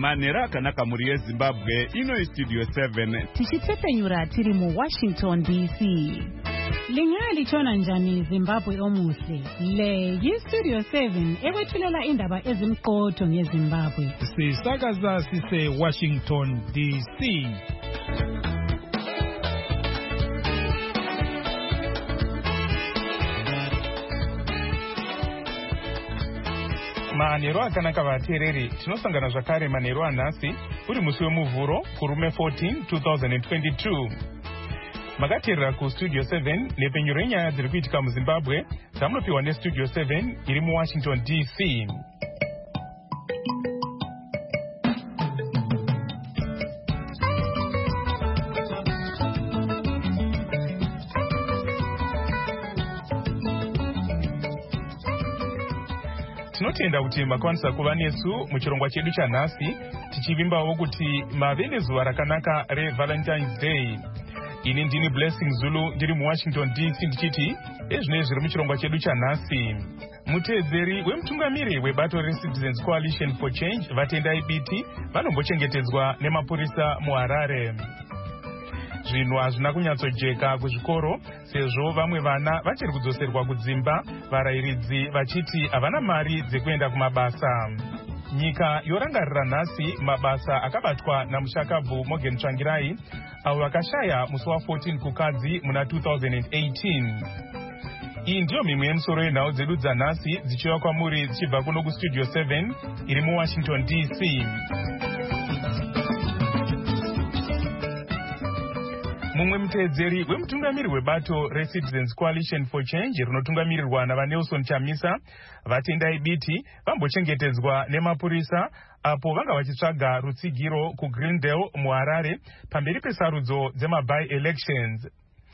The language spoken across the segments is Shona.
manera akanaka muri yeZimbabwe ino Studio 7 tichitsepenyura tiri mu Washington DC. Lingali chona njani Zimbabwe omuhle. Le Studio 7 ewethulela indaba ezimqotho ngeZimbabwe. Sisakaza sise Washington DC. Manero akanaka vateereri, tinosangana zvakare manero anhasi uri musi wemuvhuro kurume 14 2022. Makateerera kuStudio 7 nepenyuro yenyaya dziri kuitika muZimbabwe dzamunopiwa neStudio 7 iri muWashington DC. Tinotenda kuti makwanisa kuva nesu muchirongwa chedu chanhasi tichivimbawo kuti mave nezuva rakanaka reValentine's Day. Ini ndini Blessing Zulu ndiri muWashington DC ndichiti ezvinezvi zviri muchirongwa chedu chanhasi. Muteedzeri wemutungamiri webato reCitizens Coalition for Change Vatendai Biti vanombochengetedzwa nemapurisa muHarare. Zvinhu hazvina kunyatsojeka kuzvikoro sezvo vamwe vana vachiri kudzoserwa kudzimba, varayiridzi vachiti havana mari dzekuenda kumabasa. Nyika yorangarira nhasi mabasa akabatwa namushakabvu Morgan Tsvangirai avo vakashaya musi wa14 kukadzi muna 2018. Iyi ndiyo mimwe yemusoro yenhau dzedu dzanhasi dzichiuya kwamuri dzichibva kuno kuStudio 7 iri muWashington DC. Mumwe muteedzeri wemutungamiri webato reCitizens Coalition for Change rinotungamirirwa navaNelson Chamisa, Vatendai Biti vambochengetedzwa nemapurisa apo vanga vachitsvaga rutsigiro kuGreendale muHarare pamberi pesarudzo dzema-by-elections.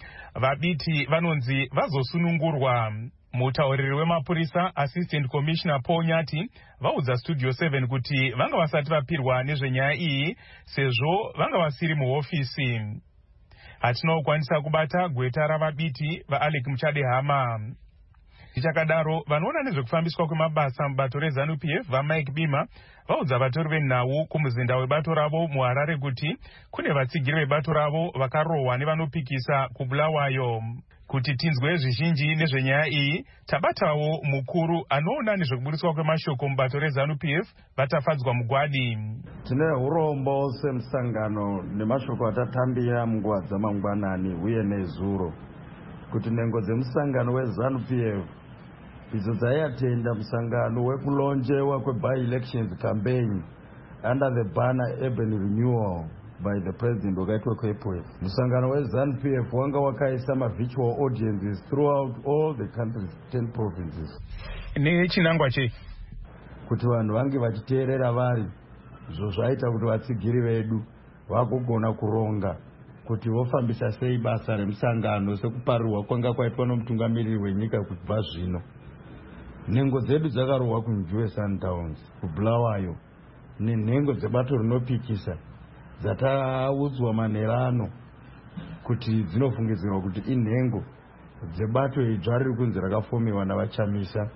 VaBiti vanonzi vazosunungurwa. Mutauriri wemapurisa Assistant Commissioner Paul Nyati vaudza Studio 7 kuti vanga vasati vapirwa nezvenyaya iyi sezvo vanga vasiri muhofisi. Hatinokwanisa kubata gweta ravaBiti vaAlec Muchadehama. Ichakadaro vanoona nezvekufambiswa kwemabasa mubato reZANU-PF vaMike Bima vaudza vatori venhau kumuzinda webato ravo muHarare kuti kune vatsigiri vebato ravo vakarohwa nevanopikisa kuBulawayo. Kuti tinzwe zvizhinji nezvenyaya iyi, tabatawo mukuru anoona nezvekuburiswa kwemashoko mubato reZANU-PF Vatafadzwa Mugwadi. Tine urombo semusangano nemashoko atatambira munguva dzamangwanani uye nezuro kuti nhengo dzemusangano weZANU-PF idzo dzaiatenda musangano wekulonjewa kwe-by-elections campaign under the banner Urban Renewal by the president wakaitwa kuApril. Musangano weZANU-PF wanga wakaisa virtual audiences throughout all the country's 10 provinces. Nechinangwa che kuti vanhu vange vachiteerera vari zvo zvaita kuti vatsigiri vedu vakugona kuronga kuti vofambisa sei basa remusangano sekuparirwa kwanga kwaitwa nomutungamiriri wenyika kubva zvino. Nhengo dzedu dzakarohwa kuNjuve Sundowns, kuBulawayo nenhengo dzebato rinopikisa dzataudzwa manherano kuti dzinofungidzirwa kuti inhengo dzebato idzva riri kunzi rakafomiwa navaChamisa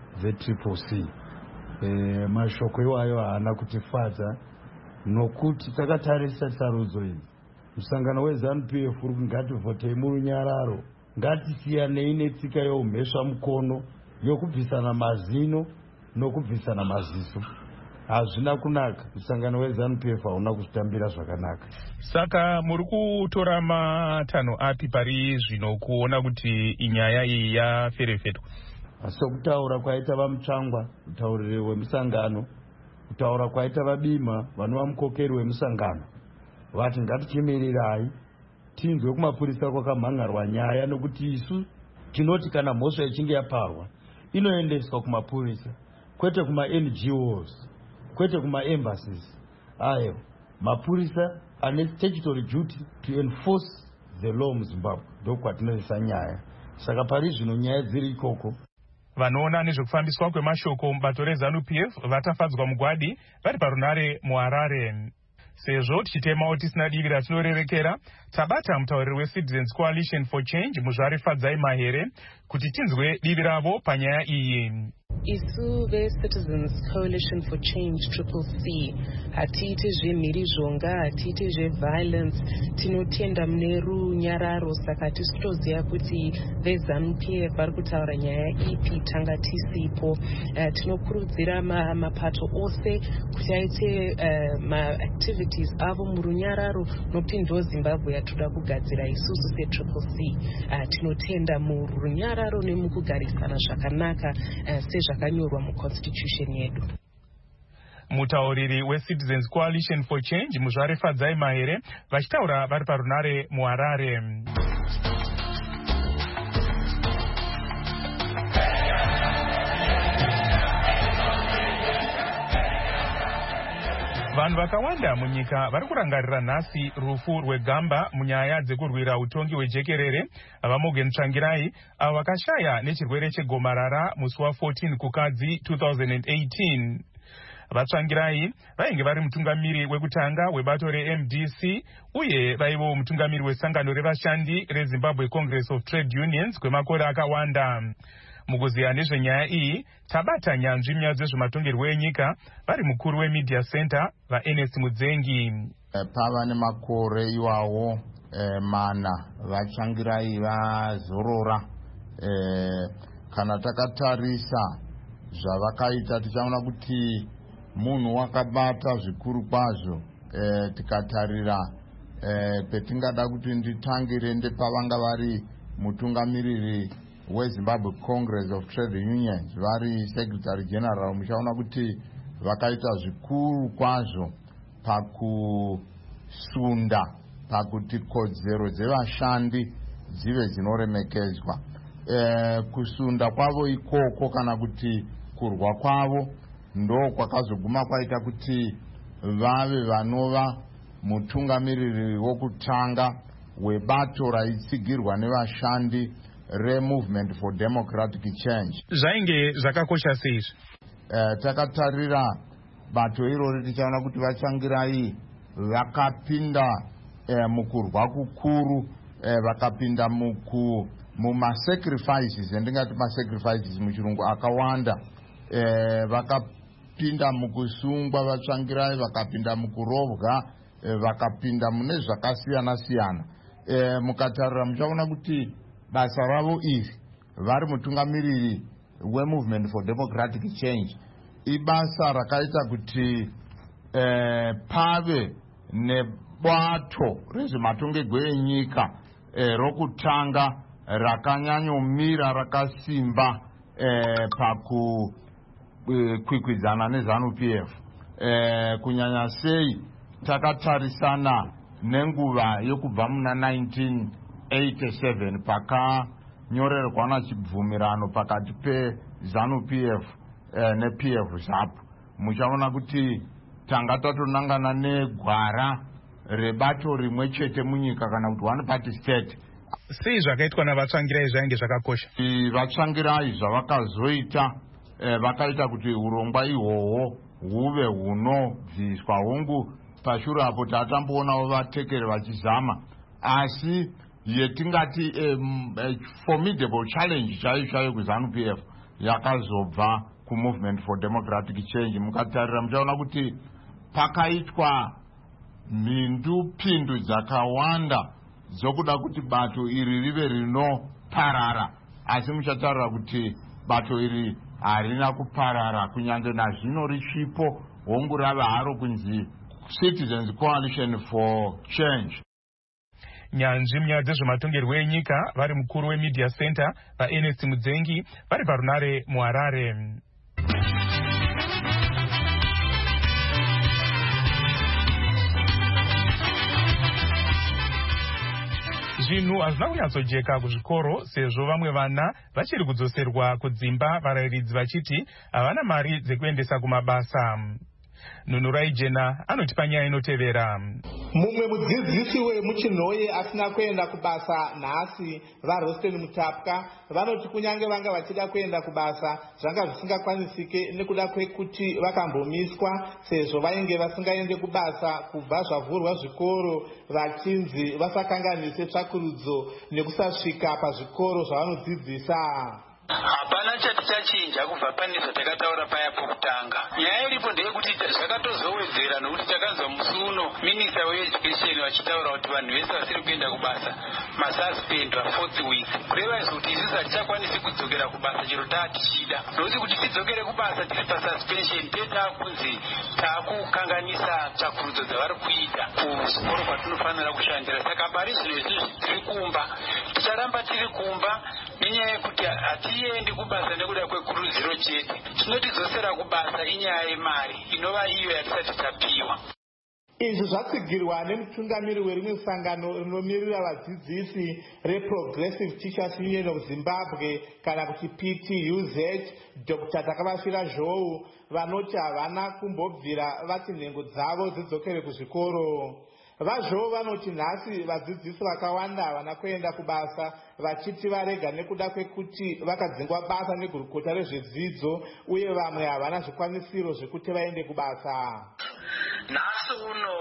veCCC. Mashoko iwayo haana kutifadza nokuti takatarisa sarudzo idzi. Musangano weZANU-PF uri ngativhotei murunyararo, ngatisiyanei netsika yeumhesva mukono yokubvisana mazino nokubvisana maziso. Hazvina kunaka. Musangano weZANU-PF hauna kutambira zvakanaka. Saka muri kutora matanho api pari zvino kuona kuti inyaya iyi yaferefetwa? Sokutaura kwaita vaMutsvangwa, mutauriri wemusangano, kutaura kwaita vaBima, vanova mukokeri wemusangano, vati ngatichimirirai tinzwe kumapurisa kwakamhangarwa nyaya, nokuti isu tinoti kana mhosva ichinge yaparwa inoendeswa kumapurisa, kwete kuma-NGOs, kwete kuma-embassies. Ayo mapurisa ane statutory duty to enforce the law muZimbabwe ndokwatinoisa nyaya. Saka pari zvino nyaya dziri ikoko. Vanoona nezvekufambiswa kwemashoko mubato reZANU-PF Vatafadzwa Mugwadi vari parunare muHarare. Sezvo tichitemawo tisina divi ratinorerekera, tabata mutauriri weCitizens Coalition for Change Muzvare Fadzai Mahere kuti tinzwe divi ravo panyaya iyi. Isu veCitizens Coalition for Change CCC hatiiti zvemhirizhonga, hatiiti zveviolence, tinotenda mune runyararo. Saka tisi kutoziva kuti veZANU-PF vari kutaura nyaya ipi tanga tisipo. Tinokurudzira mapato ose kuti aite maactivities avo murunyararo, nokuti ndo Zimbabwe yatoda kugadzira isusu seCCC. Tinotenda murunyararo nemukugarisana zvakanaka sezvakanyorwa muconstitution yedu. Mutauriri weCitizens Coalition for Change Muzvare Fadzai Mahere vachitaura vari parunare muHarare. Vanhu vakawanda munyika vari kurangarira nhasi rufu rweGamba munyaya dzekurwira utongi hwejekerere vaMorgan Tsvangirai avo vakashaya nechirwere chegomarara musi wa14 kukadzi 2018. VaTsvangirai vainge vari mutungamiri wekutanga webato reMDC uye vaivo mutungamiri wesangano revashandi reZimbabwe Congress of Trade Unions kwemakore akawanda. Mukuziya nezvenyaya iyi tabata nyanzvi munyaya dzezvematongerwo enyika vari mukuru weMedia Center vaErnest Mudzengi. Pava nemakore iwawo mana vaTsvangirai vazorora. Kana takatarisa zvavakaita tichaona kuti munhu wakabata zvikuru kwazvo. Tikatarira petingada kuti nditangire ndepavanga vari mutungamiriri weZimbabwe Congress of Trade Unions vari Secretary General, muchaona kuti vakaita zvikuru kwazvo pakusunda pakuti kodzero dzevashandi dzive dzinoremekedzwa. Kusunda kwavo ikoko kana kuti kurwa kwavo ndo kwakazoguma kwaita kuti vave vanova mutungamiriri wokutanga webato raitsigirwa nevashandi reMovement for Democratic Change. Zvainge zvakakosha sei? Takatarira bato irori tichaona kuti vaTsvangirai vakapinda mukurwa kukuru, vakapinda mumasacrifices, endingati masacrifices muchirungu akawanda. Vakapinda mukusungwa vaTsvangirai, vakapinda mukurovwa, vakapinda mune zvakasiyana siyana. Mukatarira muchaona kuti basa ravo iri vari mutungamiriri weMovement for Democratic Change ibasa rakaita kuti pave nebato rezvematongerwo enyika rokutanga rakanyanyomira rakasimba pakukwikwidzana neZANU-PF. Kunyanya sei takatarisana nenguva yokubva muna 1987 pakanyorerwana chibvumirano pakati peZANU-PF nePF ZAP. Muchaona kuti tanga tatonangana negwara rebato rimwe chete munyika kana kuti one party state. Sei zvakaitwa navaTsvangirai zvainge zvakakosha? VaTsvangirai zvavakazoita vakaita kuti urongwa ihwohwo huve hunobviswa hongu. Pashure apo tatamboonavo vatekeri vachizama, asi yetingati formidable challenge chaiyo kuZANU-PF yakazobva kuMovement for Democratic Change. Mukatarira muchaona kuti pakaitwa mhindupindu dzakawanda dzokuda kuti bato iri rive rinoparara, asi muchatarira kuti bato iri harina kuparara kunyange nazvino richipo hongu rava haro kunzi Citizens Coalition for Change. Nyanzvi munyaya dzezvematongerwo enyika vari mukuru weMedia Center vaErnest Mudzengi vari parunare muHarare. Zvinhu hazvina kunyatsojeka kuzvikoro sezvo vamwe vana vachiri kudzoserwa kudzimba, varayiridzi vachiti havana mari dzekuendesa kumabasa. Nunurai Jena anotipa nyaya inotevera. Mumwe mudzidzisi wemuChinhoye asina kuenda kubasa nhasi vaRosten Mutapwa vanoti kunyange vanga vachida kuenda kubasa zvanga zvisingakwanisike nekuda kwekuti vakambomiswa sezvo vainge vasingaende kubasa kubva zvavhurwa zvikoro vachinzi vasakanganise tsvakurudzo nekusasvika pazvikoro zvavanodzidzisa. Hapana chati chachinja kubva pane zvatakataura paya pokutanga. Nyaya iripo ndeyekuti zvakatozowedzera nokuti takanzwa musi uno minista weeducation vachitaura kuti vanhu vese vasiri kuenda kubasa masuspendwa 4 weeks. Kureva izvo kuti isusu hatichakwanisi kudzokera kubasa chero taatichida. Nokuti kuti tidzokere kubasa tiri pasuspension tetakunzi taakukanganisa tsvakurudzo dzavari kuita kuzvikoro kwatinofanira kushandira. Saka pari zvino izvizvi tiri kumba, ticharamba tiri kumba nenyaya yekuti hatiendi kubasa nekuda kwekurudziro chete. Chinotidzosera kubasa inyaya yemari inova iyo yatisati tapiwa. Izvi zvatsigirwa nemutungamiri werimwe sangano rinomirira vadzidzisi reProgressive Teachers Union of Zimbabwe kana kuti PTUZ, Dr. Takavashira Zhou, vanoti havana kumbobvira vati nhengo dzavo dzidzokere kuzvikoro. Vazhou vanoti nhasi vadzidzisi vakawanda havana kuenda kubasa vachiti varega nekuda kwekuti vakadzingwa basa negurukota rezvedzidzo uye vamwe havana zvikwanisiro zvekuti vaende kubasa. Nhasi uno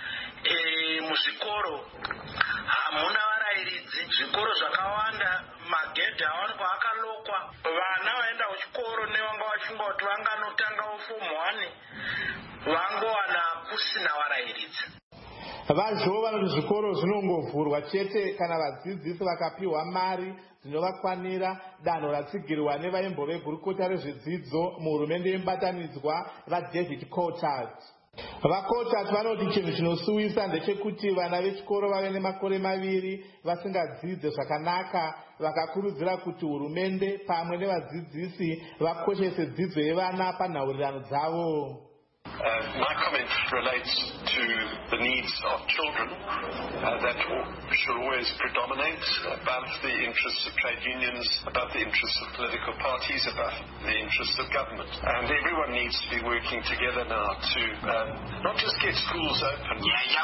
muzvikoro hamuna varayiridzi, zvikoro zvakawanda magedhi awanikwa akalokwa. Vana vaenda kuchikoro nevanga vachingwa kuti vanganotanga form 1 vangowana kusina varayiridzi. Vazhou vanoti zvikoro zvinongovhurwa chete kana vadzidzisi vakapiwa mari dzinovakwanira, danho ratsigirwa nevaimbo vegurukota rezvedzidzo muhurumende yemubatanidzwa vaDavid Coulthard. VaCoulthard vanoti chinhu chinosuwisa ndechekuti vana vechikoro vave nemakore 2 vasingadzidze zvakanaka, vakakurudzira kuti hurumende pamwe nevadzidzisi vakoshese dzidzo yevana panhaurirano dzavo. My comment relates to the needs of children that should always predominate above the interests of trade unions, above the interests of political parties, above the interests of government. And everyone needs to be working together now to not just get schools open.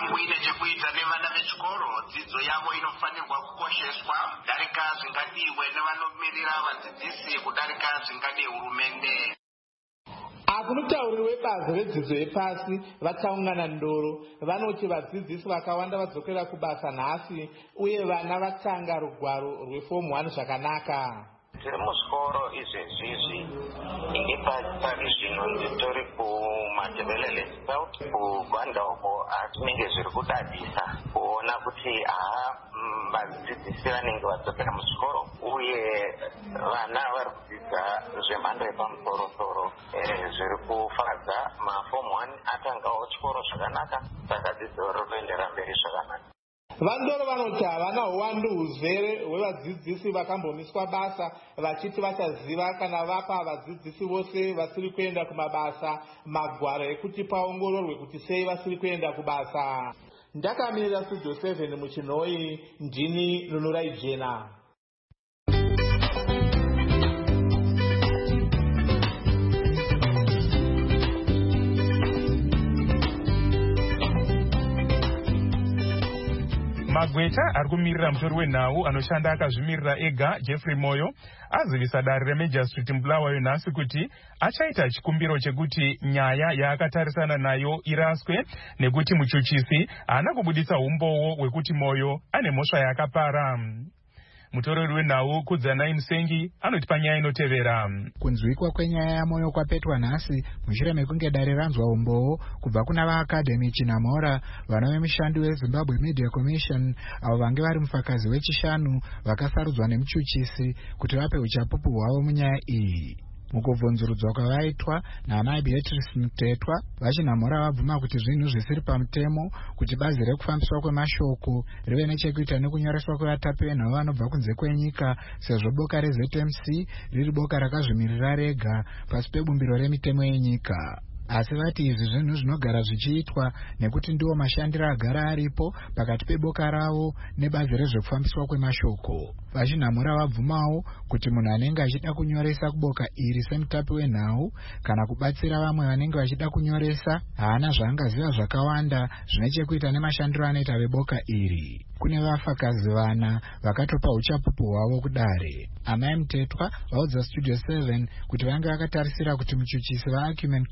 Asi mutauriri webazi redzidzo yepasi vachaungana ndoro vanoti vadzidzisi vakawanda vadzokera kubasa nhasi uye vana vatanga rugwaro rweform 1 zvakanaka. Tiri muzvikoro izvezvizvi ini pari zvino nditori kumatebelele south kugwanda uko atinenge zviri kudadisa kuona kuti vadzidzisi vanenge vadzokera muzvikoro uye vana vari kudzidza zvemhando yepamusoro-soro zviri kufadza. Maform 1 atangawo chikoro zvakanaka, saka dzidzo riri kuendera mberi zvakanaka. Vandoro vanoti havana uwandu huzere hwevadzidzisi vakambomiswa basa vachiti vachaziva kana vapa vadzidzisi vose vasiri kuenda kumabasa magwaro ekuti paongororwe kuti sei vasiri kuenda kubasa. Ndakamirira Studio 7 muChinoi, ndini Nunurai Jena. Magweta ari kumirira mutori wenhau anoshanda akazvimirira ega Jeffrey Moyo azivisa dare reMajor Street Bulawayo nhasi kuti achaita chikumbiro chekuti nyaya yaakatarisana nayo iraswe nekuti muchuchisi haana kubudisa umbowo hwekuti Moyo ane mhosva yakapara. Mutorori wenhau Kudzanai Musengi anoti panyaya inotevera. Kunzwikwa kwenyaya yaMoyo kwapetwa nhasi mushure mekunge dare ranzwa umbowo kubva kuna vaAcademy Chinamora, vana vemishandi weZimbabwe Media Commission avo vange vari mufakazi wechishanu vakasarudzwa nemuchuchisi kuti vape uchapupu hwavo munyaya iyi. Mukubvunzurudzwa kwavaitwa naamai Beatrice Mutetwa, vaChinamora vabvuma kuti zvinhu zvisiri pamutemo kuti bazi rekufambiswa kwemashoko rive nechekuita nekunyoreswa kwevatapi venhau vanobva kunze kwenyika, sezvo boka reZMC riri boka rakazvimirira rega pasi pebumbiro remitemo yenyika. Asi vati izvi zvinhu zvinogara zvichiitwa nekuti ndiwo mashandiro agara aripo pakati peboka ravo nebazi rezvekufambiswa kwemashoko. VaChinamora vabvumawo kuti munhu anenge achida kunyoresa kuboka iri semutapi wenhau kana kubatsira vamwe vanenge vachida kunyoresa haana zvaangaziva zvakawanda zvine chekuita nemashandiro anoita veboka iri. Kune vafakazi vana vakatopa uchapupu hwavo kudare. Amai Mutetwa vaudza Studio 7 kuti vange vakatarisira kuti muchuchisi vaAcumen Kupe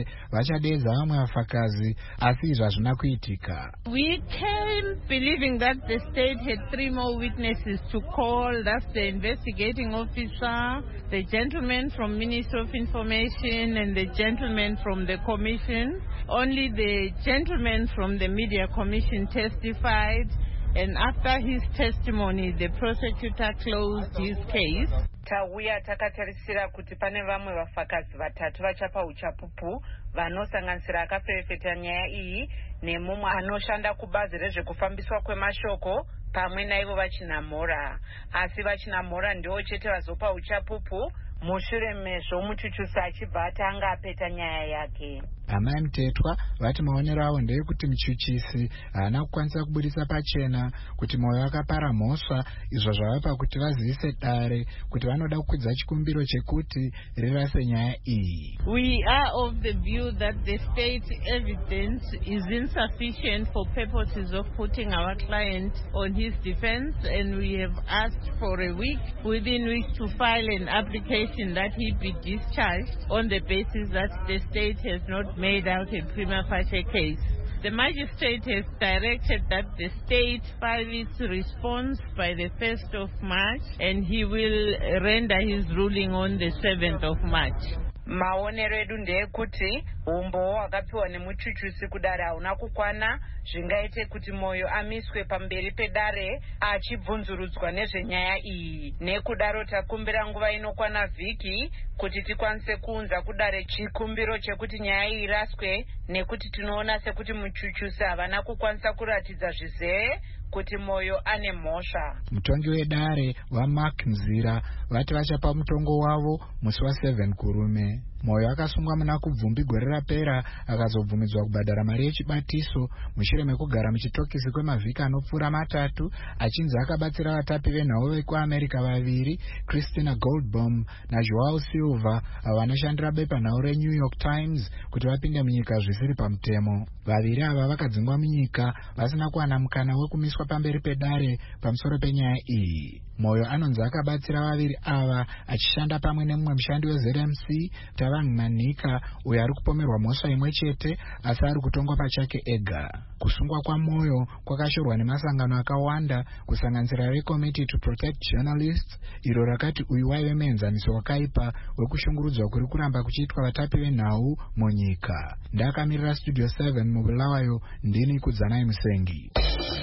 vachadedza vamwe vafakazi, asi zvazvina kuitika. We came believing that the state had 3 more witnesses to call. That's the investigating officer, the gentleman from Ministry of Information, and the gentleman from the Commission. Only the gentleman from the Media Commission testified, and after his testimony, the prosecutor closed his case. Tauya takatarisira kuti pane vamwe vafakazi vatatu vachapa uchapupu vanosanganisira akaperefeta nyaya iyi nemumwe anoshanda kubazi rezvekufambiswa kwemashoko pamwe naivo vachinamora. Asi vachinamora ndiwo chete vazopa uchapupu mushure mezvo muchuchusi achibva atanga apeta nyaya yake. Amai Mutetwa vati maonero avo ndeyekuti muchuchisi haana kukwanisa kubudisa pachena kuti mwoyo wakapara mhosva, izvo zvavapa kuti vazivise dare kuti vanoda kukwidza chikumbiro chekuti rirase nyaya iyi. We are of the view that the state evidence is insufficient for purposes of putting our client on his defense, and we have asked for a week within which to file an application that he be discharged on the basis that the state has not made out a prima facie case. The magistrate has directed that the state file its response by the 1st of March, and he will render his ruling on the 7th of March. Maonero edu ndeyekuti umbo hwakapiwa nemuchuchusi kudare hauna kukwana, zvingaite kuti moyo amiswe pamberi pedare achibvunzurudzwa nezvenyaya iyi. Nekudaro takumbira nguva inokwana vhiki kuti tikwanise kuunza kudare chikumbiro chekuti nyaya iyi iraswe, nekuti tinoona sekuti muchuchusi havana kukwanisa kuratidza zvizere kuti moyo ane mhosva. Mutongi wedare waMark Mzira vati vachapa mutongo wavo musi wa7 kurume. Moyo akasungwa muna kubvumbi gore rapera akazobvumidzwa kubhadhara mari yechibatiso mushure mekugara muchitokisi kwemavhiki anopfuura 3 achinzi akabatsira vatapi venhau vekuAmerica 2, Christina Goldbaum naJoao Silva, avo vanoshandira bepanhau reNew York Times, kuti vapinde munyika zvisiri pamutemo. Vaviri ava vakadzingwa munyika vasina kuwana mukana wekumiswa pamberi pedare pamusoro penyaya iyi. Moyo anonzi akabatsira vaviri ava achishanda pamwe nemumwe mushandi weZMC Tavang Manika, uyo ari kupomerwa mhosva imwe chete asi ari kutongwa pachake ega. Kusungwa kwaMoyo kwakashorwa nemasangano akawanda kusanganisira reCommittee to Protect Journalists, iro rakati uyu waive muenzaniso wakaipa wekushungurudzwa kuri kuramba kuchiitwa vatapi venhau munyika. Ndakamirira Studio 7 mubulawayo, ndini Kudzanai Musengi.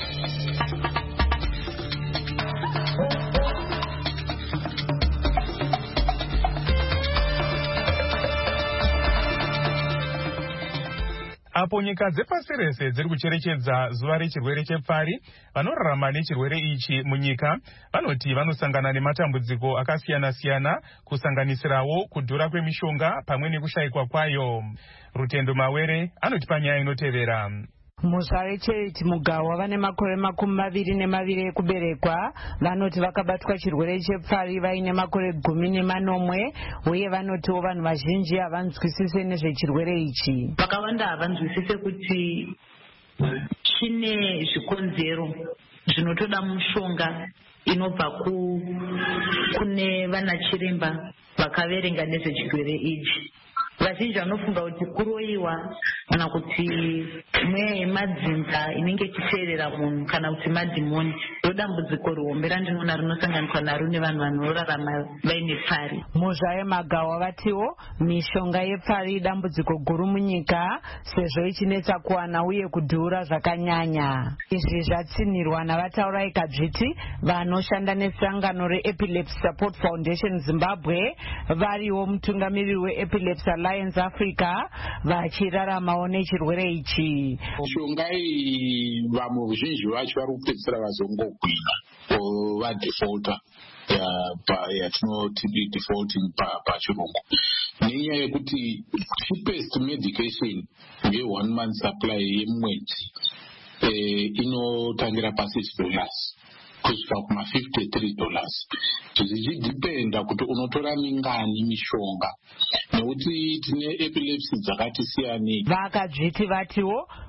Apo nyika dzepasi rese dziri kucherechedza zuva rechirwere chepfari, vanorarama nechirwere ichi munyika vanoti vanosangana nematambudziko akasiyana-siyana, kusanganisirawo kudhura kwemishonga pamwe nekushayikwa kwayo. Rutendo Mawere anoti panyaya inotevera. Muzvare Charity Mugawa vane makore 22 ekuberekwa vanoti vakabatwa chirwere chepfari vaine makore 14, uye vanotiwo vanhu vazhinji havanzwisise nezvechirwere ichi. Vakawanda havanzwisise kuti chine zvikonzero zvinotoda mushonga inobva kune vana chiremba vakaverenga nezvechirwere ichi. Vazhinji vanofunga kuti kuroyiwa kana kuti mweya yemadzinza inenge ichiteerera munhu kana kuti madhimoni ndodambudziko rihombe randinoona rinosanganikwa naro nevanhu vanorarama vaine pfari. Muzvaye Magawa vatiwo mishonga yepfari idambudziko guru munyika sezvo ichinetsa kuwana uye kudhura zvakanyanya. Izvi zvatsinirwa navataura ikadzviti vanoshanda nesangano reEpilepsy Support Foundation Zimbabwe, variwo mutungamiriri weEpilepsy Alliance Africa, vachiraramawo nechirwere ichi. Mishonga iyi vamwe vazhinji vacho vari kupedzisira vazongogwina vadefaulta yatinoti defaulting pachirungu, nenyaya yekuti cheapest medication nge1 month supply yemwedzi inotangira pa$6 kusvika kuma$53, zvichidhipenda kuti unotora mingani mishonga, nekuti tine epilepsy dzakati siyanei. Vakadzviti vatiwo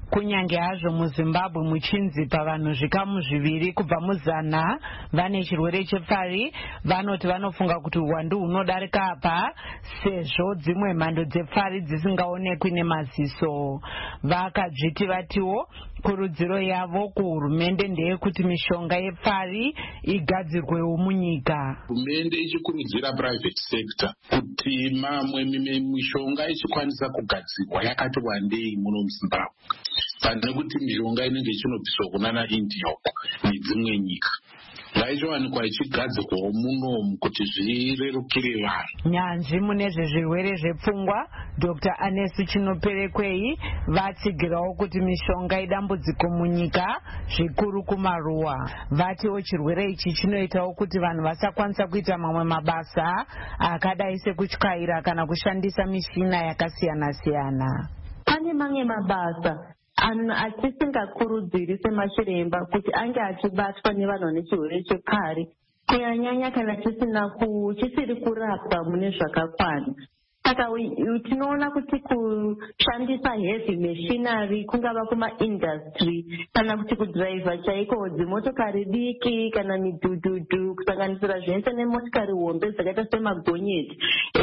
kunyange hazvo muzimbabwe muchinzi pavanhu zvikamu zviviri kubva muzana vane chirwere chepfari, vanoti vanofunga kuti uwandu hunodarika apa sezvo dzimwe mhando dzepfari dzisingaonekwi nemaziso. Vakadzviti vatiwo kurudziro yavo kuhurumende ndeyekuti mishonga yepfari igadzirwewo munyika. Hurumende ichikurudzira private sector kuti mamwe mishonga ichikwanisa kugadzirwa yakati wandei muno muZimbabwe, pane kuti mishonga inenge ichinobviswa kunana India nedzimwe nyika zvaichowanikwa ichigadzirwawo munomu kuti zvirerukire vanhu. Nyanzvi mune zvezvirwere zvepfungwa Dr. Anesi Chinoperekwei vatsigirawo kuti mishonga idambudziko munyika zvikuru kumaruwa. Vatiwo chirwere ichi chinoitawo kuti vanhu vasakwanisa kuita mamwe mabasa akadai sekutyaira kana kushandisa mishina yakasiyana siyana. Pane mamwe mabasa atisingakurudziri semachiremba kuti ange achibatwa nevanhu vane chirwere chepfari, kunyanyanya kana chisiri kurapwa mune zvakakwana. Saka tinoona kuti kushandisa heavy machinery kungava kuma-industry kana kuti kudhiraivha chaiko dzimotokari diki kana midhudhudhu kusanganisira zvese nemotokari hombe dzakaita semagonyeti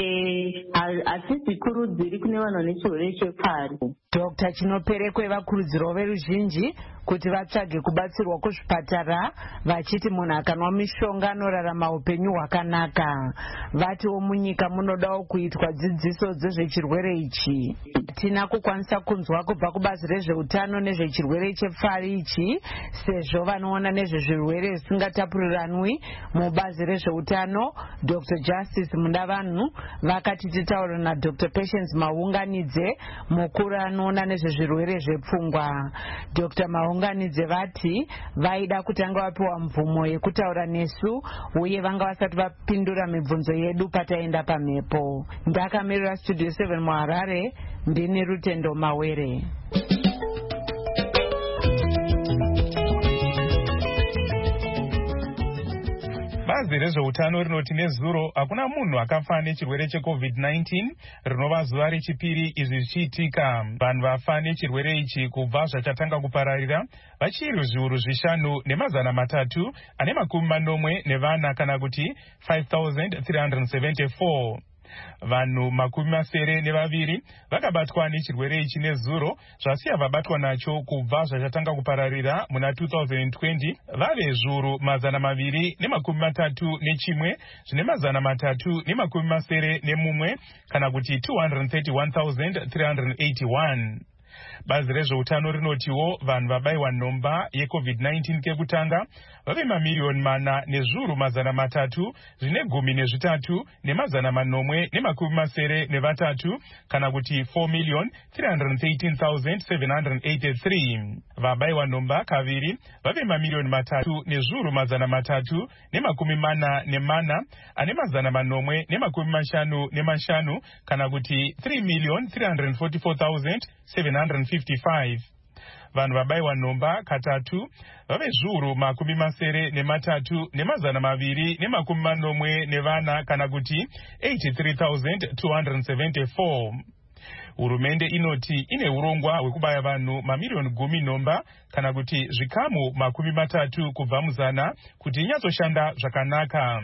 hatidzikurudziri kune vanhu vane chirwere chepfari. Dr. Chinoperekwe vakurudzirawo veruzhinji kuti vatsvage kubatsirwa kuzvipatara vachiti munhu akanwa mishonga anorarama upenyu hwakanaka. Vatiwo munyika munodawo kuitwa dzidziso dzezvechirwere ichi. Tina kukwanisa kunzwa kubva kubazi rezveutano nezvechirwere chepfari ichi sezvo vanoona nezvezvirwere zvisingatapuriranwi mubazi rezveutano. Dr. Justice Mundavanhu vakati titaura na Dr. Patience Maunganidze mukuru anoona nezvezvirwere zvepfungwa. Dr. Maunganidze vati vaida kutanga vapiwa mvumo yekutaura nesu uye vanga vasati vapindura mibvunzo yedu pataenda pamhepo. Ndakamirira Studio 7 muHarare, ndini Rutendo Mawere. Bazi rezveutano rinoti nezuro hakuna munhu akafa nechirwere cheCovid-19 rinova zuva rechipiri izvi zvichiitika. Vanhu vafa nechirwere ichi kubva zvachatanga kupararira vachiri zviuru 5,340 kana kuti 5,374. Vanhu 72 vakabatwa nechirwere ichi nezuro, zvasiya vabatwa nacho kubva zvachatanga kupararira muna 2020 vave zviuru 231 zvine 371 kana kuti 231,381. Bazi rezveutano rinotiwo vanhu vabayiwa nhomba yeCovid-19 kekutanga vave mamiriyoni 4 nezviuru 300 zvine 13,873 kana kuti 4,313,783. Vabayiwa nhomba kaviri vave mamiriyoni 3 nezviuru 344 ane 855 kana kuti 3,344,755. Vanhu vabayiwa nhomba katatu vave zviuru 30 284 kana kuti 83,274. Hurumende inoti ine urongwa hwekubaya vanhu mamiriyoni 10 nhomba kana kuti zvikamu 30 kubva muzana kuti inyatsoshanda zvakanaka.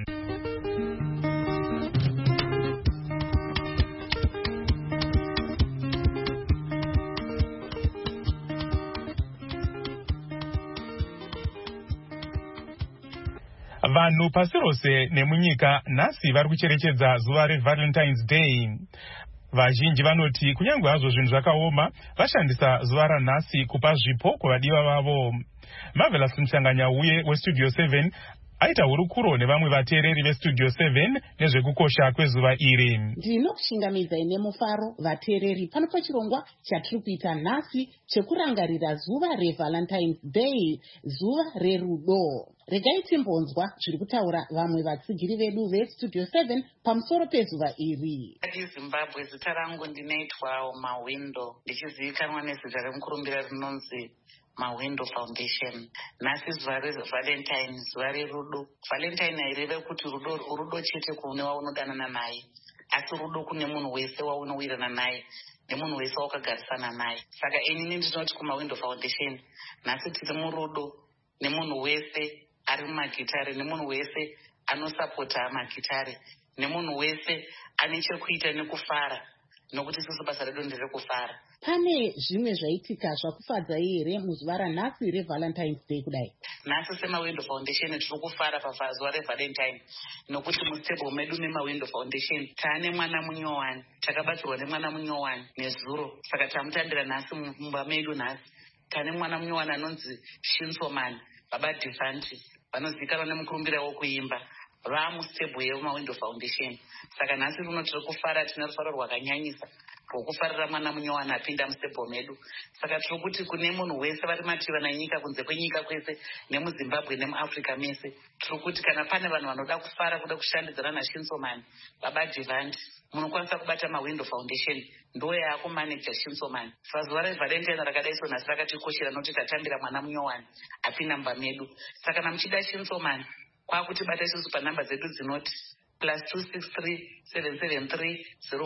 Vanhu pasi rose nemunyika nhasi vari kucherechedza zuva reValentine's Day. Vazhinji vanoti kunyange hazvo zvinhu zvakaoma vashandisa zuva ranhasi kupa zvipo kuvadiwa vavo. Marvelous Mshanganyauye weStudio 7 aita hurukuro nevamwe vateereri veStudio 7 nezvekukosha kwezuva iri. Ndinokushingamidzai nemufaro vateereri pano pachirongwa chatiri kuita nhasi chekurangarira zuva reValentine's Day, zuva rerudo. Regai timbonzwa zviri kutaura vamwe vatsigiri vedu veStudio 7 pamusoro pezuva iri. Zimbabwe, zita rangu ndinoitwa Mawindo, ndichizivikanwa nezita remukurumbira rinonzi Mawindo Foundation. Nhasi zuva reValentine, zuva rerudo. Valentine haireve kuti rudo chete kune waunodanana naye, asi rudo kune munhu wese waunowirana naye. nemunhu wese wakagarisana naye. Saka inini ndinoti kumaWindow Foundation nhasi tiri murudo nemunhu wese ari mumagitare, nemunhu wese anosapota magitare, nemunhu wese ane chekuita nekufara, nokuti isusu basa redu nderekufara. Pane zvimwe zvaitika zvakufadzai here muzuva ranhasi reValentine's Day kudai? Nhasi semaWindow Foundation tiri kufara pazuva reValentine, nokuti mustable medu memaWindow Foundation taane mwana munyowani, takabatsirwa nemwana munyowani nezuro. Saka tamutambira nhasi mumba medu nhasi taane mwana munyowani anonzi Shinsoman Baba Divanti, vanozivikanwa nemukurumbira wokuimba, vaamustable yemaWindow Foundation. Saka nhasi runo tiri kufara, tine rufaro rwakanyanyisa rwokufarira mwana munyowani apinda mustable medu. Saka tiri kuti kune munhu wese vari mativa nanyika, kunze kwenyika kwese, nemuZimbabwe nemuAfrica mese, tiri kuti kana pane vanhu vanoda kufara, kuda kushandidzana naShinsoman Baba Divanti, munokwanisa kubata maWindow Foundation, ndo yaakumaneja Shinsoman. Pazuva reValentine rakadai so nhasi rakatikoshera, nokuti tatambira mwana munyowani apinda mumba medu. Saka namuchida Shinsoman, kwakutibata isusu panhamba dzedu dzinoti +263 773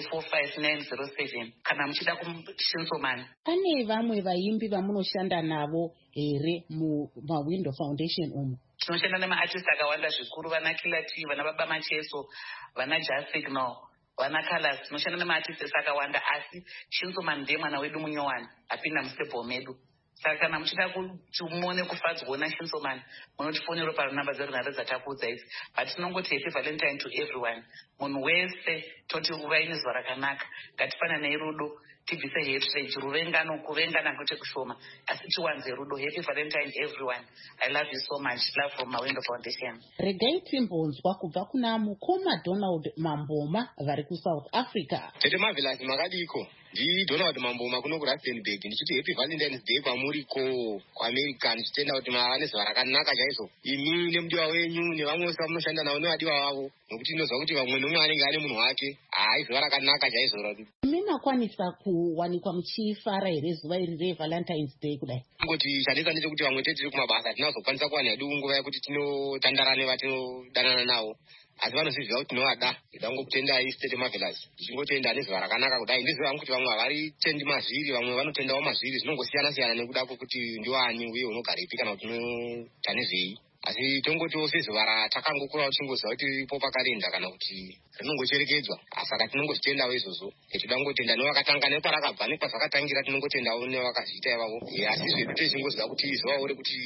045907 kana muchida kuShinsoman. Pane vamwe vaimbi vamunoshanda navo here mumaWindow Foundation umu? Tinoshanda nemaartist akawanda zvikuru, vana Killer T, vana Baba Macheso, vana Just Signal, vana Colors. Tinoshanda nemaartist akawanda, asi Shinsoman ndiye mwana wedu munyowani apinda mustable medu. Saka kana muchida kuti muone kufadzwa naShinsoman, munotifonera panhamba dzenhare dzatakuudza idzi. But tinongoti happy Valentine to everyone. Munhu wese toti uvai nezuva rakanaka. Ngatifananei rudo, tibvise hatred, ruvengano, kuvengana kwete kushoma, asi tiwanze rudo. Happy Valentine everyone. I love you so much. Love from maWindow Foundation. Regai timbonzwa kubva kuna mukoma Donald Mamboma vari kuSouth Africa. Tete Marvelous makadiko. Ndi Donald Mamboma kuno kuRustenburg. Ndichiti happy Valentine's Day kwamuriko kuAmerica. Ndichitenda kuti mava nezuva rakanaka chaizvo. Imi nemudiwa wenyu nevamwe vose vamunoshanda navo nevadiwa vavo. Nokuti ndinozwa kuti vamwe nomwe anenge ane munhu wake. Zuva rakanaka chaizvo. Minakwanisa kuwanikwa muchifara here zuva iri reValentine's Day kudai? Ngoti chanetsa ndechekuti vamwe tiri kumabasa tinazokwanisa kuwana hedu nguva yekuti tinotandara nevatinodanana navo. Asi vanozviziva kuti tinovada. Ndangokutendai Tete Marvelous. Ndichingotenda nezuva rakanaka kudai. Ndiziva kuti vamwe havari tendi mazviri, vamwe vanotendawo mazviri. Zvinongosiyana-siyana nekuda kwokuti ndiwani uye unogaripi kana kuti unoita nezvei. Asi tongotiwo sezuva ratakangokura uchingoziva kuti ripo pakarenda kana kuti rinongocherekedzwa. Saka tinongozvitendawo izvozvo. Tinoda kungotenda nevakatanga neparakabva nepazvakatangira, tinongotendawo nevakazviita ivavo. Asi zvedu techingoziva kuti zuvawo rekuti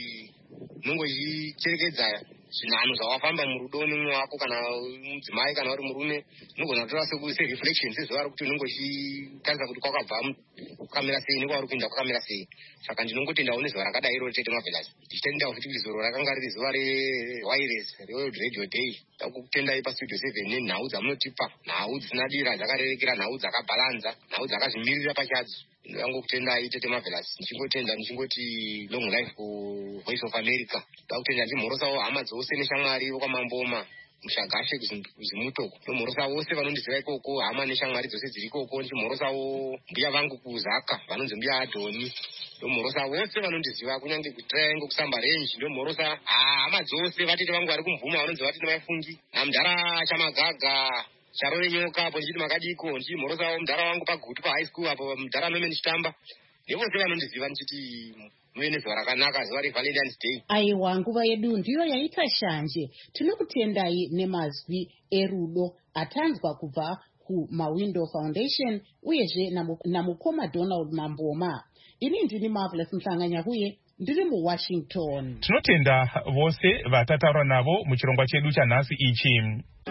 unongochicherekedza zvinhanho zvawafamba murudo nemumwe wako, kana mudzimai kana uri murume, unogona kutora sereflection sezuva rekuti unongochitarisa kuti kwakabva kwakamira sei nekwauri kuenda kwakamira sei. Saka ndinongotendawo nezuva rakadai iro Tete Marvelous. Ndichitendawo futi kuti zuro rakanga riri zuva reWireless reWorld Radio Day. Ndakutendai paStudio 7 nenhau dzamunotipa, nhau dzisina dira, dzakarerekera, nhau dzakabalanza, nhau dzakazvimirira pachadzo. Ndangokutendai Tete Marvelous. Ndichingoti long life kuVoice of America. Ndakutenda ndimhorosawo hama dzose neshamwari vokwamamboma Mushagashe kuzimutoko. Nomhorosa vose vanondiziva ikoko, hama neshamwari dzose dziri ikoko. Ndimhorosawo mbuya vangu kuZaka vanonzi mbuya Adhoni. Nomhorosa vose vanondiziva kunyange kuTriangle kusamba range. Nomhorosa hama dzose vatete vangu vari kumvuma vanonzi vatete vaifungi. Namudhara Chamagaga, Charove Nyoka apo ndichiti makadiko. Ndichimhorosawo mudhara wangu paGutu paHigh School apo mudhara Norman Chitamba. Nevose vanondiziva ndichiti muve nezuva rakanaka, zuva reValentine's Day. Aiwa, nguva yedu ndiyo yaita shanje. Tinokutendai nemazwi erudo atanzwa kubva kumaWindow Foundation uyezve namukoma Donald Mamboma. Ini ndini Marvelous Mhlanganya huye ndiri muWashington. Tinotenda vose vatataura navo muchirongwa chedu chanhasi ichi.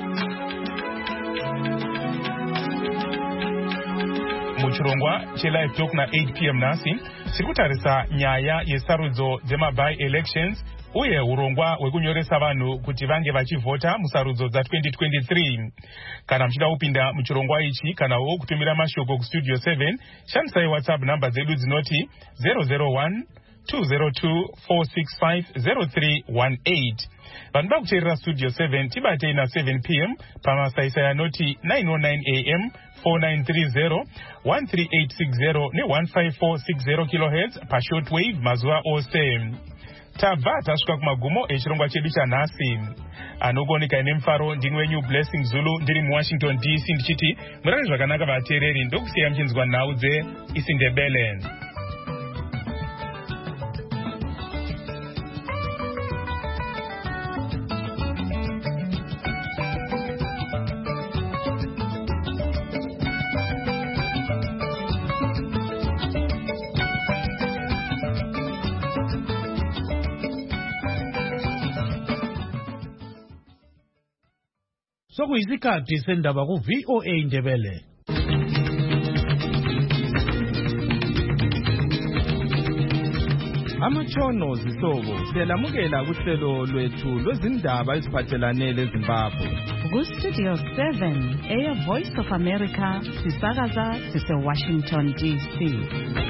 Muchirongwa cheLive Talk na8 p.m. nhasi tiri kutarisa nyaya yesarudzo dzemaby elections uye urongwa hwekunyoresa vanhu kuti vange vachivhota musarudzo dza2023. Kana muchida kupinda muchirongwa ichi kanawo kutumira mashoko kuStudio 7, shandisai WhatsApp namba dzedu dzinoti 001 202 465 0318. Vanoda kuteerera Studio 7 tibatei na7 p.m. pamasaisai anoti 909 am 4930 13860 ne 1540 kHz pashortwave mazuva ose. tabva tasvika kumagumo echirongwa chedu chanhasi. Anokuoneka nemufaro ndini wenyu Blessing Zulu ndiri muWashington DC ndichiti murare zvakanaka vateereri, ndokusiya muchinzwa nhau dzeIsiNdebele. Sokuyisikhathi sendaba ku-VOA Indebele. Amatshono zihlobo siyalamukela kuhlelo lwethu lwezindaba eziphathelane leZimbabwe. Ku-Studio 7 Air Voice of America sisakaza sise-Washington DC.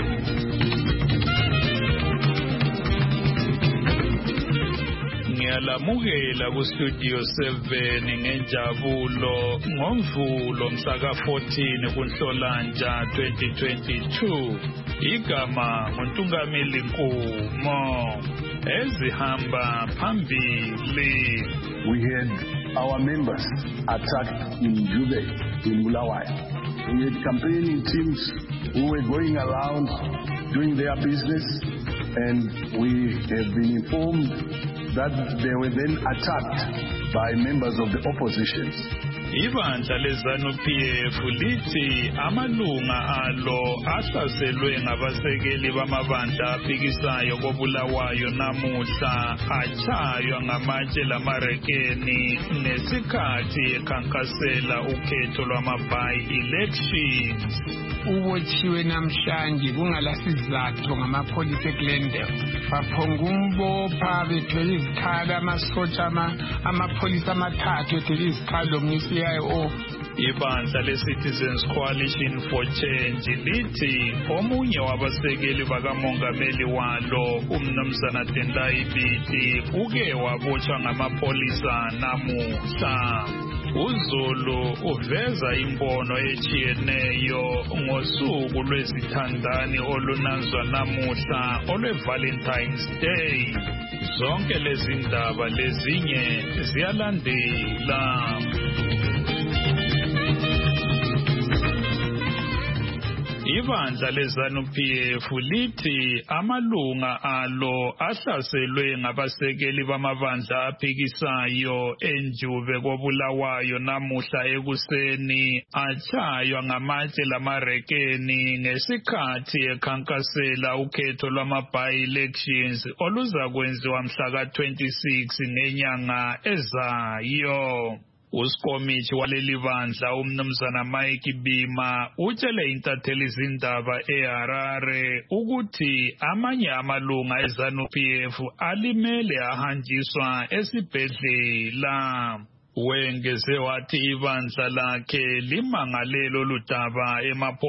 Ngiyalamukela ku-Studio 7 ngenjabulo ngoMvulo mhlaka 14 kuNhlolanja 2022. Igama nguNtungameli Nkumo. Ezihamba phambili. We had our members attacked in Jube, in Bulawayo. We had campaigning teams who were going around doing their business, and we have been informed that they were then attacked by members of the opposition. Ibandla leZANU-PF lithi amalunga alo ahlaselwe ngabasekeli bamabandla aphikisayo koBulawayo namuhla achaywa ngamatshe lamarekeni ngesikhathi ekhankasela ukhetho lwama-by-elections. Ubotshiwe namhlanje kungalasizathu ngamapholisa eGlendale. Baphonga umbopha bethwele izikhali amasotsha amapholisa amathathu ethwele izikhali lomnisi-CIO. Ibandla leCitizens Coalition for Change lithi omunye wabasekeli bakamongameli walo umnumzana Tendai Biti uke wabotshwa ngamapolisa namuhla. uZulu uveza imbono echiyeneyo ngosuku lwezithandani olunanzwa namuhla olwe-Valentine's Day. Zonke lezi ndaba lezinye ziyalandela. Ibandla leZANU-PF lithi amalunga alo ahlaselwe ngabasekeli bamabandla aphikisayo enjube koBulawayo namuhla ekuseni achaywa ngamatshe lamarekeni ngesikhathi ekhankasela ukhetho lwama-by-elections oluzakwenziwa mhla ka-26 ngenyanga ezayo. Usikomithi waleli bandla umnumzana Mike Bima utshele intatheli izindaba eHarare ukuthi amanye amalunga eZANU-PF alimele ahanjiswa esibhedlela. Wengeze wathi ibandla lakhe limangalelo ludaba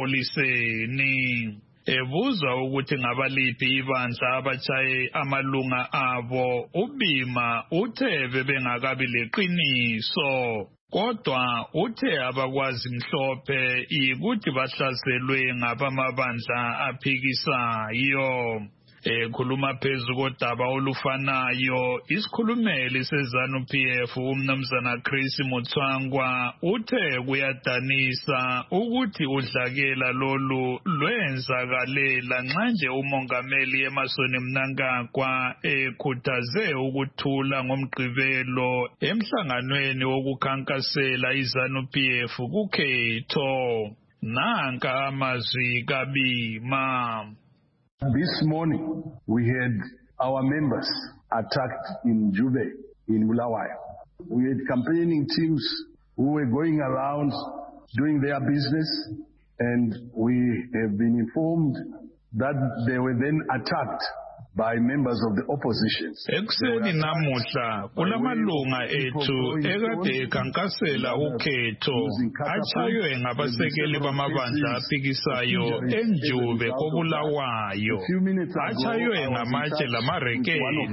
emapoliseni. Ebuzwa ukuthi ngabaliphi ibandla abatshaye amalunga abo, uBima uthe bebengakabi leqiniso. Kodwa uthe abakwazi mhlophe ukuthi bahlaselwe ngabamabandla aphikisayo. Ekhuluma phezu kodaba olufanayo, isikhulumeli seZANU-PF umnumzana Chris Mutswangwa uthe kuyadanisa ukuthi udlakela lolu lwenzakalela nxa nje umongameli Emmerson Mnangagwa ekhuthaze ukuthula ngomgqibelo emhlanganweni wokukhankasela iZANU-PF kukhetho. Nanka amazwi kaBima. This morning, we had our members attacked in Jube, in Bulawayo. We had campaigning teams who were going around doing their business, and we have been informed that they were then attacked by members of the opposition. Ekuseni namuhla kulamalunga ethu ekade ekhankasela ukhetho achaywe ngabasekeli bamabandla aphikisayo enjube koBulawayo, achaywe ngamatshe lamarekeni.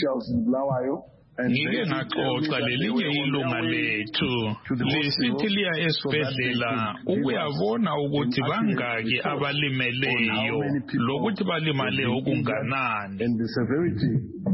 Ngike ngaxoxa lelinye ilunga lethu lisithi liya esibhedlela ukuyabona ukuthi bangaki abalimeleyo lokuthi balimale okunganani. And the severity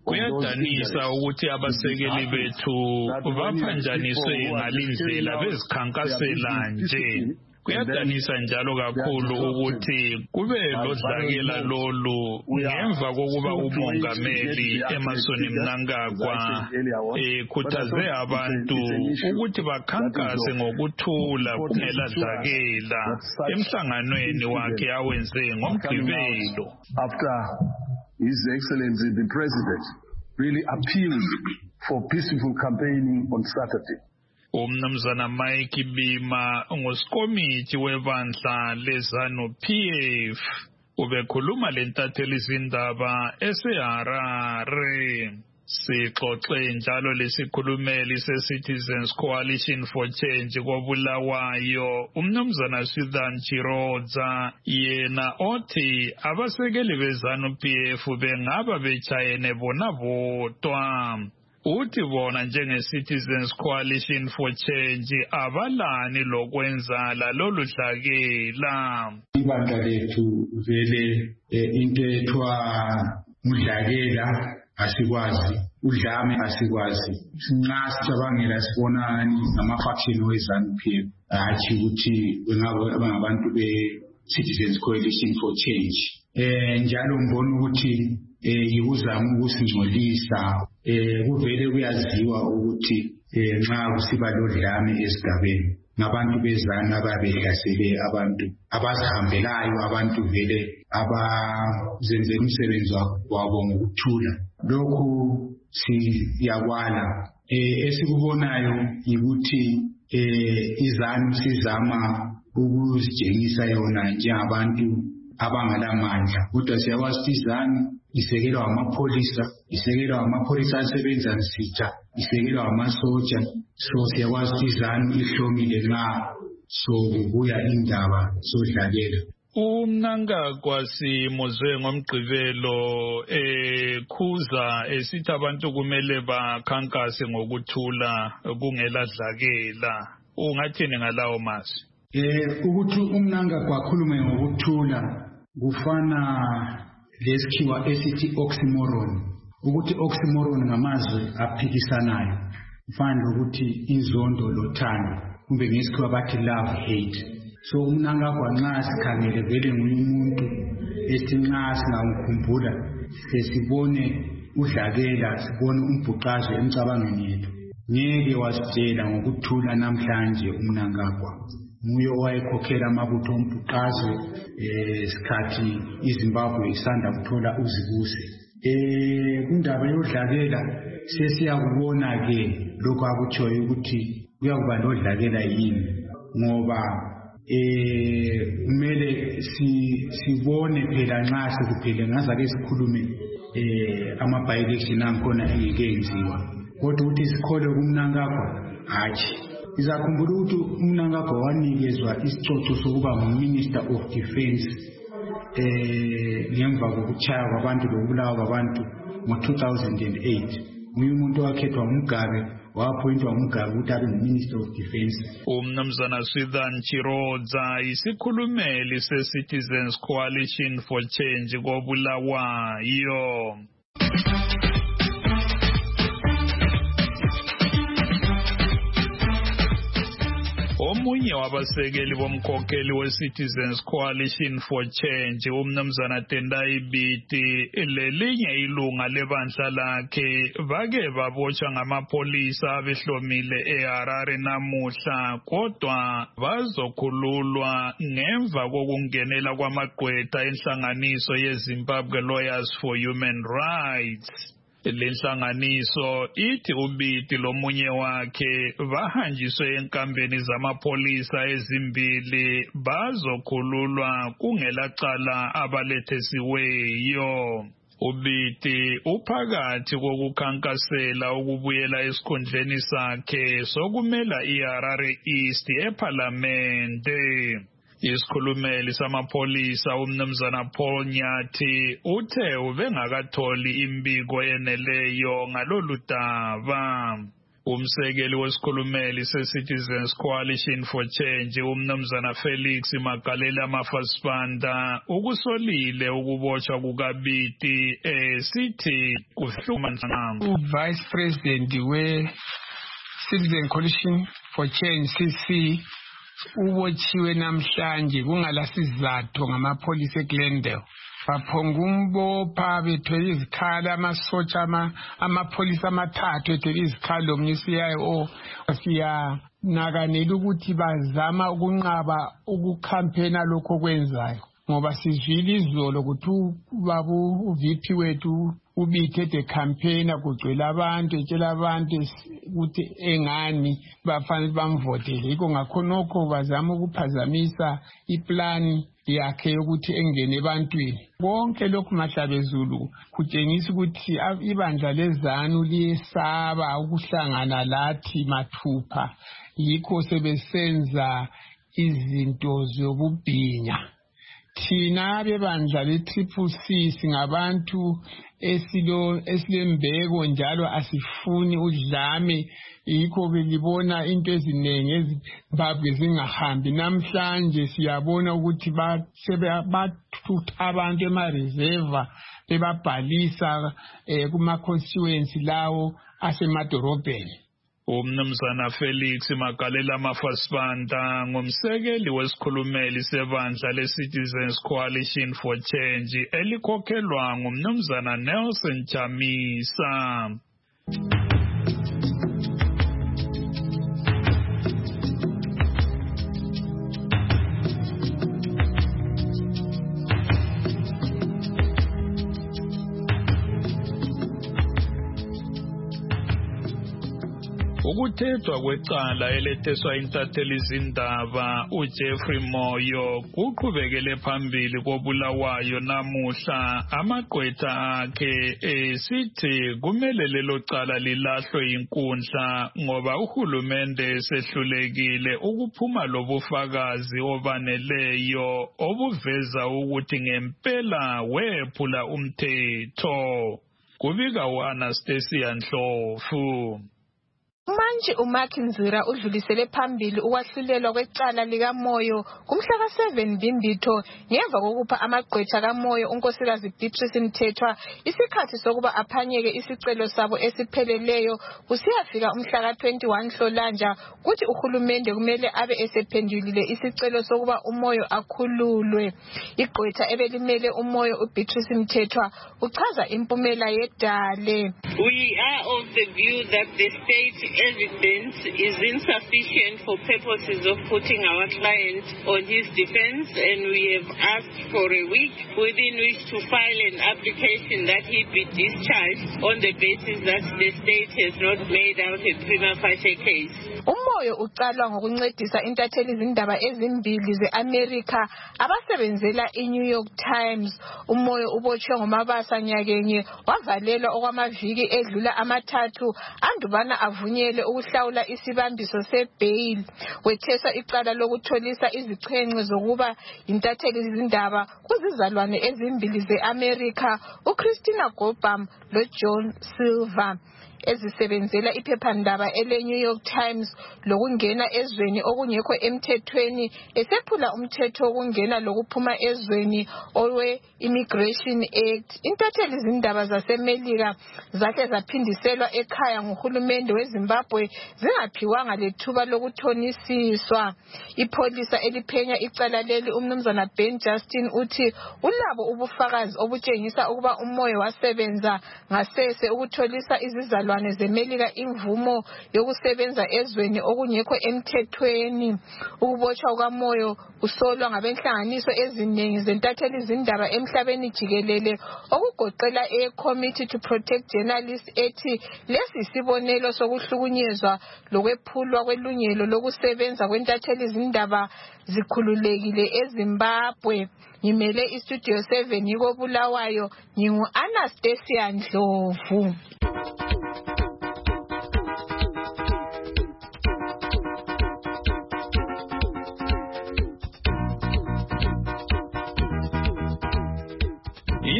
Kuyadanisa ukuthi abasekeli bethu baphanjaniswe ngalindlela bezikhankasela nje. Kuyadanisa njalo kakhulu ukuthi kube lodlakela lolu ngemva kokuba umongameli Emmerson Mnangagwa ekhuthaze abantu ukuthi bakhankase ngokuthula kungela dlakela emhlanganweni wakhe awenze ngoMgqibelo. After His Excellency the President really appealed for peaceful campaigning on Saturday. Umnumzana Mike Bima ngosikomiti webandla leZANU-PF ubekhuluma lentatheli izindaba eseHarare. Sixoxe njalo lesikhulumeli seCitizens Coalition for Change koBulawayo umnumzana Swithan Chirodza yena othi abasekeli beZANU-PF bengaba betshayene bona bodwa. Uthi bona njenge-Citizens Coalition for Change abalani lokwenza lolu dlakela. Ibandla lethu vele into ethwa udlakela asikwazi, udlame asikwazi. Nxa sicabangela sibona ngama-faction we-ZANU-PF hatshi ukuthi bengabantu be-Citizens Coalition for Change. Njalo ngibona ukuthi yikuzama ukusingcolisa kuvele kuyaziwa ukuthi nxa kusiba lodlame esigabeni ngabantu bezana ababehlasele abantu abazihambelayo abantu vele abazenzela umsebenzi wabo ngokuthula. Lokhu siyakwala esikubonayo yikuthi izanu sizama ukuzitshengisa yona njengabantu abangalamandla kodwa siyakwazi ukuthi izanu isekelwa amapholisa asebenza nsitha isekelwa amasotsha so siyakwazi ukuthi izanu ihlomile nxa sokubuya indaba sodlakela. Umnangagwa simuzwe ngoMgqibelo khuza esithi abantu kumele bakhankase ngokuthula kungela dlakela. Ungathini ngalawo masi? Ukuthi umnangagwa akhulume ngokuthula kufana lesikhiwa esithi oxymoron. Ukuthi oxymoron ngamazwi aphikisanayo kufana lokuthi inzondo lothando kumbe ngesikhiwa bathi love hate. So umnangagwa nxa sikhangele vele ngumuntu esinxa singamkhumbula sesibone udlakela sibone umbhuqazwe emcabangweni yethu. Ngeke wasitshela ngokuthula namhlanje umnangagwa. Nguye owayekhokhela amabutho ombhuqazwe sikhathi iZimbabwe isanda kuthola uzibuse. Kundaba yodlakela sesiyakubona ke lokho akutshoyo ukuthi kuyakuba lodlakela yini ngoba kumele sibone phela nxa sekuphele ngazake sikhulume ama-by-election angikhona engekenziwa kodwa ukuthi sikhole kumnangagwa hatshi. Izakhumbula ukuthi umnangagwa wanikezwa isicoco sokuba ngu-Minister of Defence ngemva kokutshaya kwabantu lokubulawa kwabantu ngo-2008. Nguye umuntu owakhethwa nguMgabe waphointwa nguMgabe ukuthi abe ngu-Minister of Defence. Umnumzana Swithan Chirodza isikhulumeli se-Citizens Coalition for Change koBulawayo. Omunye wabasekeli bomkhokheli we-Citizens Coalition for Change umnumzana Tendai Biti lelinye ilunga lebandla lakhe bake babotshwa ngamapolisa abehlomile eHarare namuhla kodwa bazokhululwa ngemva kokungenela kwamagqwetha enhlanganiso yeZimbabwe Lawyers for Human Rights. Lenhlanganiso ithi uBiti lomunye wakhe bahanjiswe enkambeni zamapolisa ezimbili bazokhululwa kungelacala abalethesiweyo. uBiti uphakathi kokukhankasela ukubuyela esikhundleni sakhe sokumela iHarare East eParlamente. Isikhulumeli samapolisa umnumzana Paul Nyathi uthe ubengakatholi imbiko eneleyo ngalolu daba. Umsekeli wesikhulumeli se-Citizens Coalition for Change umnumzana Felix Magalela Mafasibanda ukusolile ukubotshwa kukaBiti sithi kuhluma Vice President we-Citizen Coalition for Change CC ubotshiwe namhlanje kungalasizathu ngamapholisa eGlendale. Baphonga umbopha bethwele izikhala amasotsha amapholisa amathathu ethwele izikhala lomnye CIO. Siyanakanela ukuthi bazama ukunqaba ukukhampena lokho okwenzayo ngoba sizwile izolo ukuthi babu VP wethu uBiti ede campaign kugcwele abantu etshela abantu ukuthi engani bafanele bamvotele. Yiko ngakhonokho bazama ukuphazamisa iplan yakhe ukuthi engene ebantwini. Konke lokhu Mahlabezulu kutshengisa ukuthi ibandla leZANU liyesaba ukuhlangana lathi mathupha. Yikho sebesenza izinto zobubhinya. Thina bebandla le-CCC singabantu esilembeko njalo asifuni udlame. Yikho belibona into eziningi ezimbabwe zingahambi. Namhlanje siyabona ukuthi bathutha abantu ema-reserve bebabhalisa kuma-constituency lawo asemadorobheni. Umnumzana Felix Magalela Mafasibanda ngumsekeli wesikhulumeli sebandla le-Citizens Coalition for Change elikhokhelwa ngumnumzana Nelson Chamisa. Ukuthethwa kwecala eletheswa intatheli izindaba uJeffrey Moyo kuqhubekele phambili kobulawayo namuhla. Amagqwetha akhe esithi kumele lelo cala lilahlwe inkundla ngoba uhulumende sehlulekile ukuphuma lobufakazi obaneleyo obuveza ukuthi ngempela wephula umthetho. Kubika uAnastasia Ndlovu. Manje uMakinzira udlulisele phambili ukwahlulelwa kwecala likaMoyo kumhla ka7 Bhimbitho ngemva kokupha amagqwetha kaMoyo unkosikazi Beatrice Mthethwa isikhathi sokuba aphanyeke isicelo sabo esipheleleyo kusiyafika umhla ka21 Nhlolanja kuthi uhulumende kumele abe esephendulile isicelo sokuba uMoyo akhululwe. Igqwetha ebelimele uMoyo uBeatrice Mthethwa uchaza impumela yedale. We are of the view that the state evidence is insufficient for purposes of putting our client on his defense, and we have asked for a week within which to file an application that he be discharged on the basis that the state has not made out a prima facie case. uMoyo ucalwa ngokuncedisa intatheli izindaba ezimbili zeAmerica abasebenzela iNew York Times. uMoyo ubotshwe ngomabasa nyakenye wavalelwa okwamaviki edlula amathathu andubana avunyelwe ukuhlawula isibambiso sebail. Wetheswa icala lokutholisa izichenqe zokuba intatheli izindaba kuzizalwane ezimbili zeAmerica uChristina Gobham loJohn Silver ezisebenzela iphephandaba ele-New York Times lokungena ezweni okungekho emthethweni esephula umthetho wokungena lokuphuma ezweni owe-Immigration Act. Intatheli izindaba zaseMelika zakhe zaphindiselwa ekhaya nguhulumende weZimbabwe zingaphiwanga lethuba lokuthonisiswa. Ipholisa eliphenya icala leli umnumzana Ben Justin uthi ulabo ubufakazi obutshengisa ukuba uMoyo wasebenza ngasese ukutholisa izizalwane zeMelika imvumo yokusebenza ezweni okungekho emthethweni. Ukubotshwa kukaMoyo usolwa ngabenhlanganiso eziningi zentatheli izindaba emhlabeni jikelele okugoqela eCommittee to Protect Journalists ethi lesi isibonelo sokuhlukunyezwa lokwephulwa kwelungelo lokusebenza kwentatheli izindaba zikhululekile eZimbabwe. Ngimele iStudio 7 yiko Bulawayo, ngingu-Anastasia Ndlovu.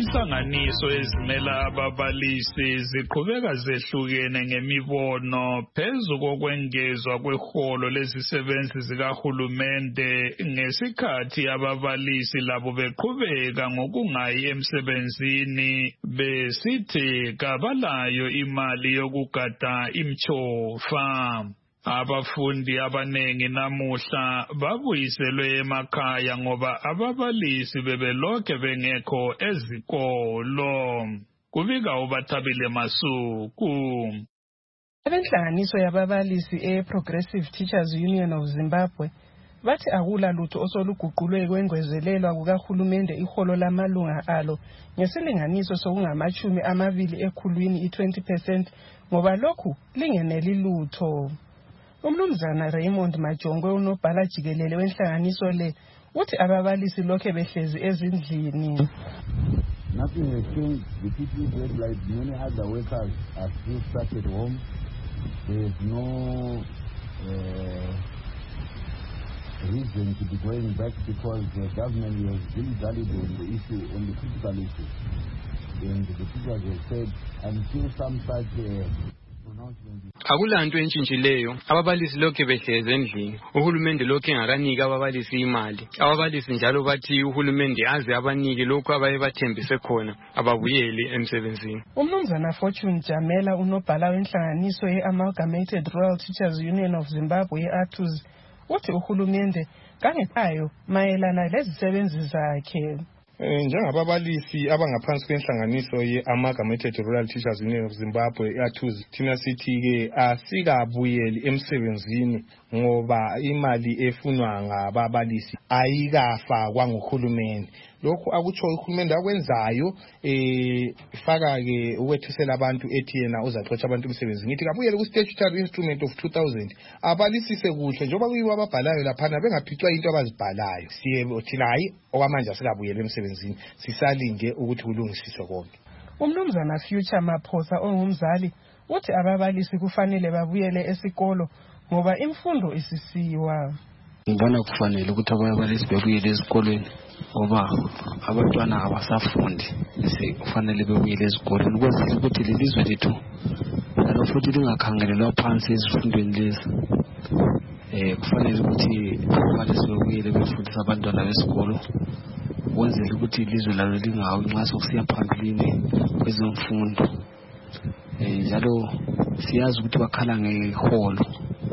Inhlanganiso ezimela ababalisi ziqhubeka zehlukene ngemibono phezu kokwengezwa kweholo lezisebenzi zikahulumende ngesikhathi ababalisi labo beqhubeka ngokungayi emsebenzini besithi kabalayo imali yokugada imchofa. Abafundi abanengi namuhla babuyiselwe emakhaya ngoba ababalisi bebelokhe bengekho ezikolo. Kubika uBathabile Masuku. Abenhlanganiso yababalisi e-Progressive Teachers Union of Zimbabwe bathi akula lutho osoluguqulwe kwengwezelelwa kukahulumende iholo lamalunga alo ngesilinganiso sokungamachumi ekhulwini i-20% ngoba lokhu lingeneli lutho. Umnumzana Raymond Majongwe unobhala jikelele wenhlanganiso le uthi ababalisi lokhe behlezi ezindlini. Nothing has changed. The people said like many other workers are still stuck at home. There is no reason to be going back because the government has really valid on the issue, on the critical issue. And the teachers have said until some such akulanto entshintshileyo, ababalisi lokhe behlezi endlini. Uhulumende lokhe engakaniki ababalisi imali. Ababalisi njalo bathi uhulumende aze abanike lokho abayebathembise khona ababuyeli emsebenzini. Umnumzana Fortune Jamela unobhala wenhlanganiso ye-Amalgamated Rural Teachers Union of Zimbabwe ye-ATUZ uthi uhulumende kangeqayo mayelana lezisebenzi zakhe. Njengababalisi abangaphansi kwenhlanganiso ye-Amalgamated Rural Teachers Union of Zimbabwe i-ATUZ thina sithi-ke asikabuyeli emsebenzini ngoba imali efunwa ngababalisi ayikafakwa nguhulumende. Lokhu akutsho uhulumende akwenzayo faka-ke ukwethisela abantu ethi yena uzaxotsha abantu emsebenzini. Ngithi kabuyele ku-statutory instrument of 2000 abalisise kuhle njengoba kuyibo ababhalayo laphana bengaphicwa into abazibhalayo. Thina hayi okwamanje asikabuyele emsebenzini, sisalinde ukuthi kulungisiswe konke. Umnumzana Future Maphosa ongumzali uthi ababalisi kufanele babuyele esikolo ngoba imfundo isisiwa. Ngibona kufanele ukuthi ababalisi bebuyele ezikolweni ngoba abantwana abasafundi, kufanele bebuyele ezikolweni ukwenzela ukuthi lelizwe lethu nalo futhi lingakhangelelwa phansi ezifundweni lezi. Kufanele ukuthi ababalisi bebuyele befundisa abantwana besikolo ukwenzela ukuthi ilizwe lalo lingawi nxa sokusiya phambilini kwezemfundo. Njalo siyazi ukuthi bakhala ngeholo,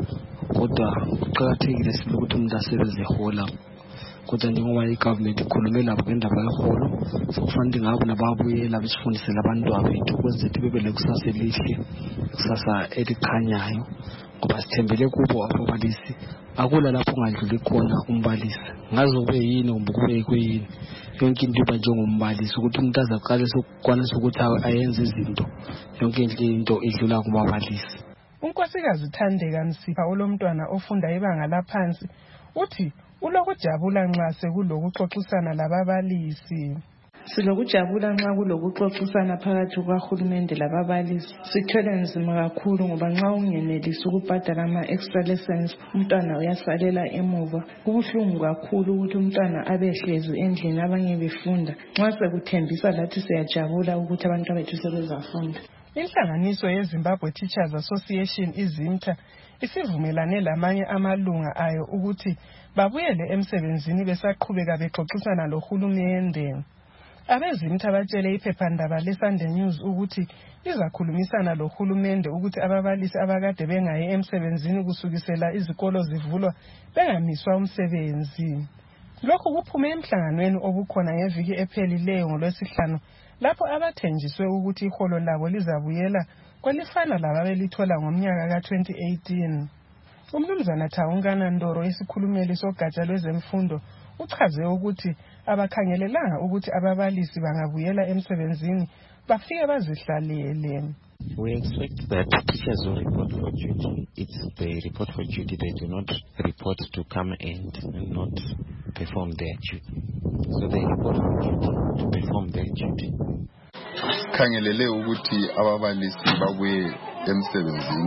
kodwa kuqakathekile sibili ukuthi umuntu asebenze ehola. Kodwa njengoba i-government ikhulume labo ngendaba yeholo, sokufanele ngabo nababuyela besifundisele abantwana bethu ukwenzela ukuthi bebe lekusasa elihle, ikusasa elikhanyayo, ngoba sithembele kubo ababalisi. Akula lapho ungadluli khona umbalisi, ngaze kube yini kumbe kube kuyini, yonke into iba njengombalisi ukuthi umuntu azaqale sokukwanisa ukuthi ayenze izinto, yonke into idlula kubabalisi. Unkosikazi Thandeka Msipha olomntwana ofunda ibanga laphansi uthi ulokujabula nxa sekulokuxoxisana lababalisi. Silokujabula nxa kulokuxoxisana phakathi kukahulumende lababalisi. Sithwele nzima kakhulu ngoba nxa ungenelisi ukubhadala ama-extra lessons umntwana uyasalela emuva. Kubuhlungu kakhulu ukuthi umntwana abehlezi endlini abanye befunda. Nxa sekuthembisa lathi siyajabula ukuthi abantwana bethu sebezafunda. Inhlanganiso yeZimbabwe Teachers Association izimta isivumelane lamanye amalunga ayo ukuthi babuyele emsebenzini besaqhubeka bexoxisana lohulumende. Abezimta batshele iphephandaba leSunday News ukuthi izakhulumisana lohulumende ukuthi ababalisi abakade bengayi emsebenzini kusukisela izikolo zivulwa bengamiswa umsebenzi. Lokhu kuphume emhlanganweni obukhona ngeviki ephelileyo ngoLwesihlanu lapho abathenjiswe ukuthi iholo labo lizabuyela kwelifana lababelithola ngomnyaka ka-2018. Umnumzana Thawunkana Ndoro isikhulumeli sogatsha lwezemfundo uchaze ukuthi abakhangelelanga ukuthi ababalisi bangabuyela emsebenzini bafike bazihlalele. We expect that teachers will report for duty. It's the report for duty. They do not report to come and not perform their duty. So they report for duty to perform their duty. Khangelele ukuthi ababalisi babuye emsebenzini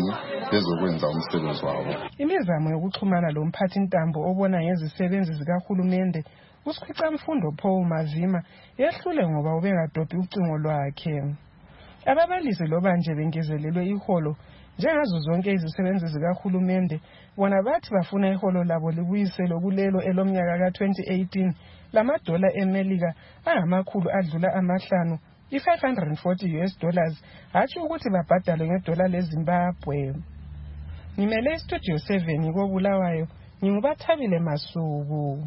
bezokwenza umsebenzi wabo. Imizamo yokuxhumana lo mphathintambo obona ngezisebenzi zikahulumende uSikhwicamfundo Paul Mazima yehlule ngoba ubengadobhi ucingo lwakhe. Ababalisi loba nje bengezelelwe iholo njengazo zonke izisebenzi zikahulumende, bona bathi bafuna iholo labo libuyiselo kulelo elomnyaka ka-2018 lamadola eMelika angamakhulu adlula amahlanu, $540, hatshi ukuthi babhadalwe ngedola leZimbabwe. Ngimele iStudio 7 koBulawayo, nginguBathabile Masuku.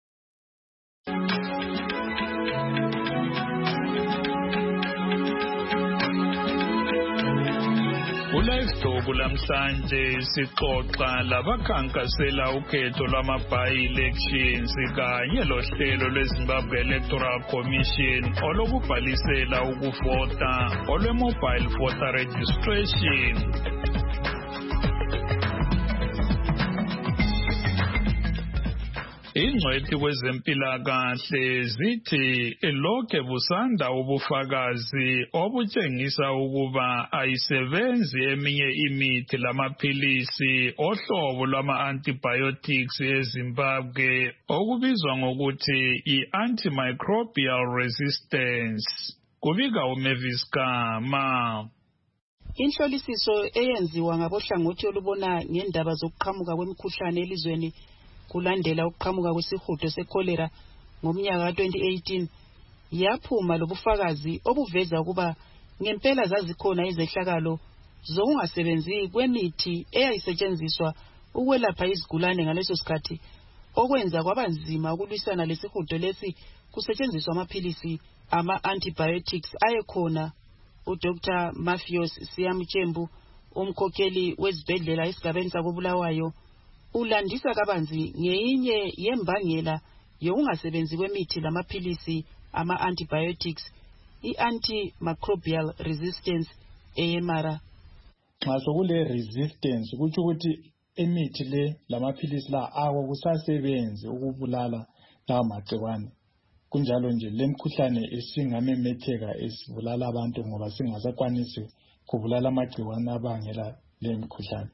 Livestock lamhlanje sixoxa labakhankasela ukhetho lwama-by-elections kanye lohlelo lweZimbabwe Electoral Commission olokubhalisela ukuvota olwe-mobile voter registration. Ingcwethi kwezempilakahle zithi lokhe busanda ubufakazi obutshengisa ukuba ayisebenzi eminye imithi lamaphilisi ohlobo lwama-antibiotics eZimbabwe okubizwa ngokuthi i-antimicrobial resistance. Kubika uMavis Kama. Inhlolisiso eyenziwa ngabohlangothi olubona ngendaba zokuqhamuka kwemikhuhlane elizweni kulandela ukuqhamuka kwesihudo sekholera ngomnyaka ka-2018 yaphuma lobufakazi obuveza ukuba ngempela zazikhona izehlakalo zokungasebenzi kwemithi eyayisetshenziswa ukwelapha izigulane ngaleso sikhathi okwenza kwabanzima ukulwisana lesihudo lesi kusetshenziswa amaphilisi ama-antibiotics ayekhona. uDr. Mafios Siyamtshembu, umkhokheli wezibhedlela esigabeni sakoBulawayo, ulandisa kabanzi ngeyinye yembangela yokungasebenzi kwemithi lamaphilisi ama-antibiotics, i-antimicrobial resistance EMR. Nxa sokule resistance kutsho ukuthi imithi le lamaphilisi la akusasebenzi ukubulala lawo magciwane. Kunjalo nje lemkhuhlane esingamemetheka esibulala abantu ngoba singasakwanisi kubulala amagciwane abangela lemkhuhlane.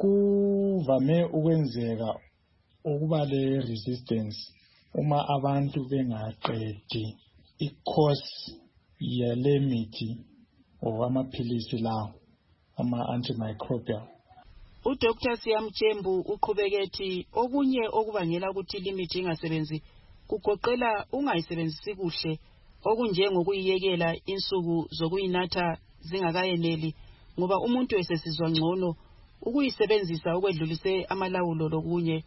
Kuvame ukwenzeka ukuba le resistance uma abantu bengaqedi i-course yale mithi amaphilisi lawo ama-antimicrobial. uDr. Siyamtshembu uqhubeke okunye okubangela ukuthi limithi ingasebenzi kugoqela ungayisebenzisi kuhle okunjengokuyiyekela insuku zokuyinatha zingakayeneli ngoba umuntu esesizwa ngcono ukuyisebenzisa ukwedlulise amalawulo lokunye.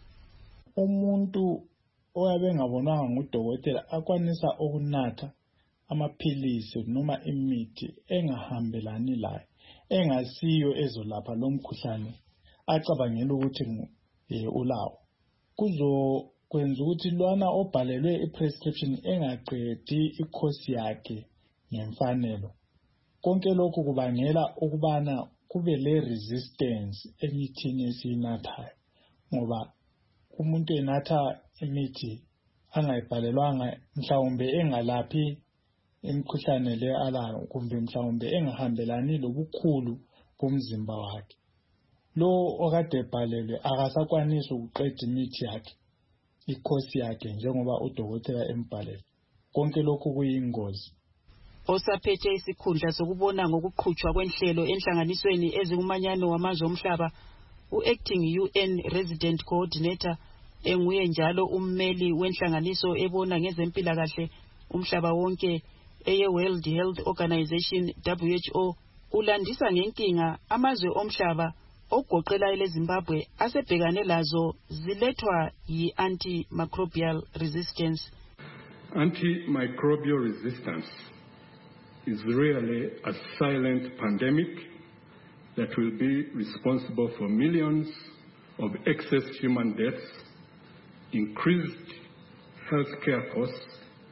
Umuntu oyabe ngabonwanga ngudokotela akwanisa ukunatha amaphilisi noma imithi engahambelani laye engasiyo ezolapha lo mkhuhlane acabangela ukuthi ulawo. Kuzokwenza ukuthi lwana obhalelwe i-prescription engaqedi ikhosi yakhe ngemfanelo. Konke lokhu kubangela ukubana kube le resistance emithini esiyinathayo ngoba umuntu enatha imithi angayibhalelwanga mhlawumbe engalaphi imikhuhlane le alayo kumbe mhlawumbe engahambelani lobukhulu bomzimba wakhe. Lo okade ebhalelwe akasakwanisi ukuqeda imithi yakhe ikhosi yakhe njengoba udokotela embhalele. Konke lokhu kuyingozi. Osaphethe isikhundla sokubona ngokuqhutshwa kwenhlelo enhlanganisweni ezikumanyano wamazwe omhlaba, u-acting UN resident coordinator enguye njalo ummeli wenhlanganiso ebona ngezempilakahle umhlaba wonke eye-World Health Organization WHO, ulandisa ngenkinga amazwe omhlaba okugoqela eleZimbabwe asebhekane lazo zilethwa yi-antimicrobial resistance. Antimicrobial resistance is really a silent pandemic that will be responsible for millions of excess human deaths, increased healthcare costs,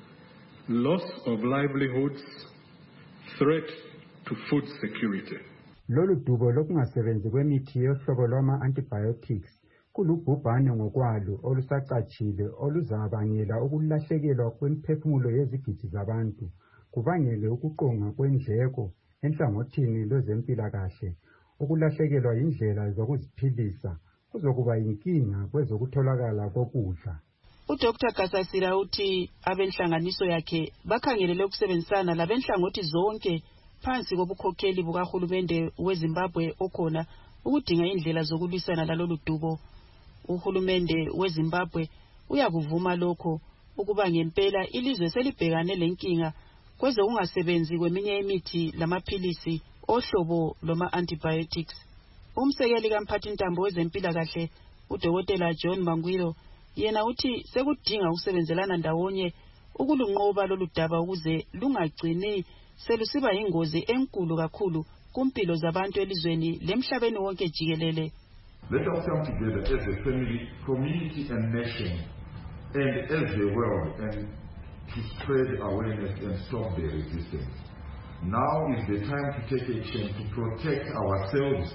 loss of livelihoods, threat to food security. Lolu dubo lokungasebenzi kwemithi yohlobo lwama-antibiotics kulubhubhane ngokwalo olusacatshile oluzabangela ukulahlekelwa kwemiphefumulo yezigidi zabantu, kubangele ukuqonga kwendleko enhlangothini lwezempilakahle ukulahlekelwa indlela zokuziphilisa kuzokuba inkinga kwezokutholakala kokudla. uDr Gasasira uthi abenhlanganiso yakhe bakhangelele ukusebenzisana labenhlangothi zonke phansi kobukhokheli bukahulumende weZimbabwe okhona ukudinga indlela zokulwisana lalolu dubo. Uhulumende weZimbabwe uyakuvuma lokho ukuba ngempela ilizwe selibhekane lenkinga kweze ungasebenzi kweminye imithi lamaphilisi ohlobo loma antibiotics. Umsekeli kamphathintambo wezempilakahle uDokotela John Mangwiro yena uthi sekudinga ukusebenzelana ndawonye ukulunqoba lolu daba ukuze lungagcini selusiba ingozi enkulu kakhulu kumpilo zabantu elizweni lemhlabeni wonke jikelele. Let us come together as a family, community and nation and as the world and to spread awareness and stop the resistance. Now is the time to take action to protect ourselves,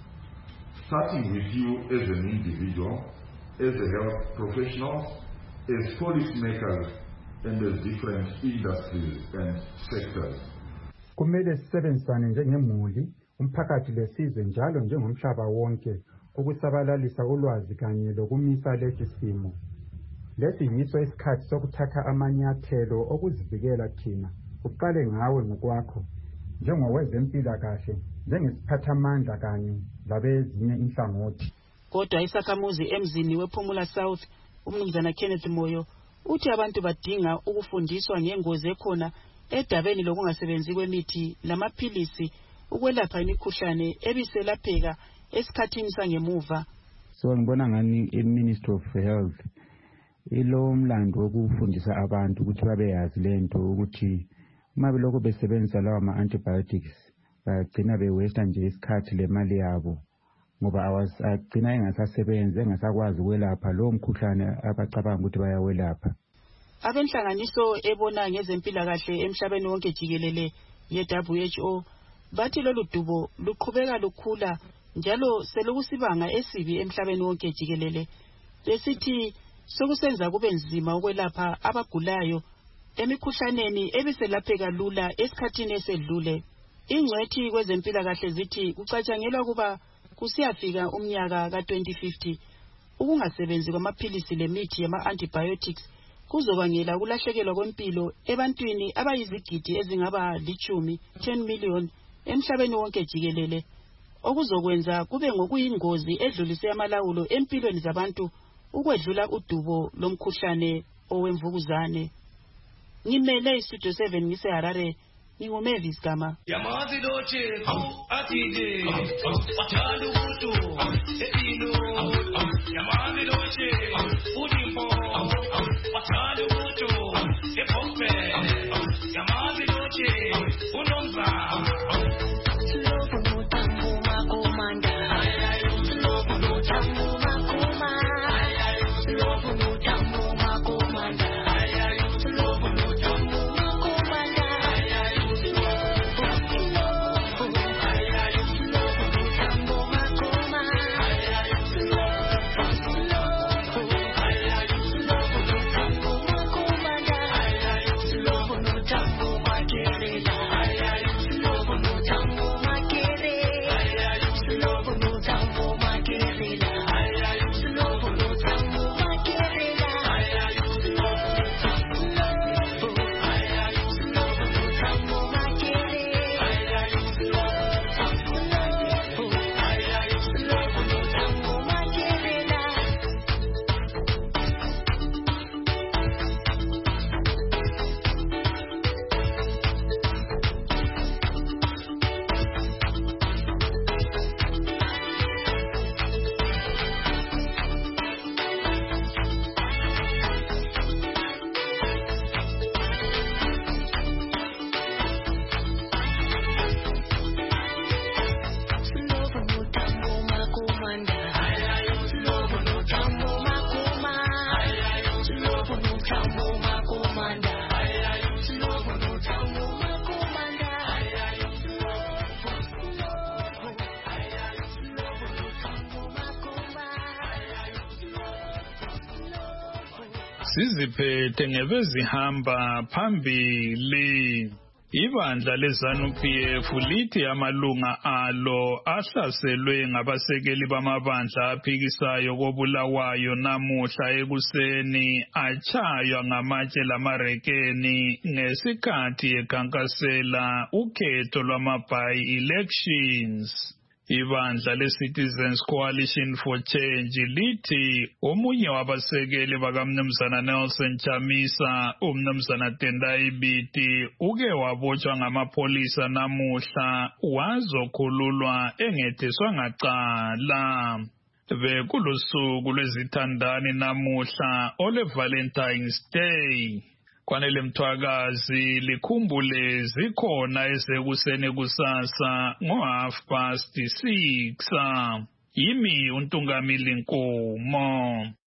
starting with you as an individual, as a health professionals, as policymakers, and as different industries and sectors. Kumele sisebenzisane njengemuli, umphakathi lesizwe njalo njengomhlaba wonke ukusabalalisa ulwazi kanye lokumisa lesi simo. Lesi yiso isikhathi sokuthatha amanyathelo okuzivikela thina. Uqale ngawe ngokwakho njengowezempilakahle, njengesiphathamandla kanye labezinye inhlangothi. Kodwa isakhamuzi emzini wePhumula South umnumzana Kenneth Moyo uthi abantu badinga ukufundiswa ngengozi ekhona edabeni lokungasebenzi kwemithi lamaphilisi ukwelapha imikhuhlane ebiselapheka esikhathini sangemuva. So ngibona ngani iMinistry of Health ilo mlando wokufundisa abantu ukuthi babeyazi lento ukuthi uma belokho besebenzisa lawa ama-antibiotics bagcina bewesta nje isikhathi lemali yabo ngoba agcina engasasebenzi engasakwazi ukwelapha lowo mkhuhlane abacabanga ukuthi bayawelapha. Abenhlanganiso ebona ngezempilakahle emhlabeni wonke jikelele ye-WHO bathi lolu dubo luqhubeka lukhula njalo selokusibanga esibi emhlabeni wonke jikelele. Besithi sokusenza kube nzima ukwelapha abagulayo emikhuhlaneni ebiselapheka lula esikhathini esedlule. Ingcwethi kwezempilakahle zithi kucatshangelwa kuba kusiyafika umnyaka ka-2050 ukungasebenzi kwamaphilisi lemithi yama-antibiotics kuzobangela ukulahlekelwa kwempilo ebantwini abayizigidi ezingaba 10 million emhlabeni wonke jikelele, okuzokwenza kube ngokuyingozi edlulise amalawulo empilweni zabantu ukwedlula udubo lomkhuhlane owemvukuzane. Ngimele iStudio 7 ngiseHarare, nginguMavis Gama. Yamazi loche atide wathalu kutu epilo yamazi loche udimpo wathalu kutu epompe yamazi loche unomza slopo mutambo makomanda slopo mutambo makoma slopo mutambo makomanda slopo mutambo makomanda Siziphethe ngebezihamba phambili. Ibandla leZANU-PF lithi amalunga alo ahlaselwe ngabasekeli bamabandla aphikisayo koBulawayo namuhla ekuseni atshaywa ngamatshe lamarekeni ngesikhathi ekhankasela ukhetho lwama-by-elections. Ibandla le-Citizens Coalition for Change lithi omunye wabasekeli bakamnumzana Nelson Chamisa, umnumzana Tendai Biti, uke wabotshwa ngamapolisa namuhla wazokhululwa engetheswa ngacala. Bekulusuku lwezithandani namuhla ole-Valentine's Day. Kwanele Mthwakazi likhumbule zikhona esekuseni kusasa ngo-6:30. Yimi uNtungamili Nkomo.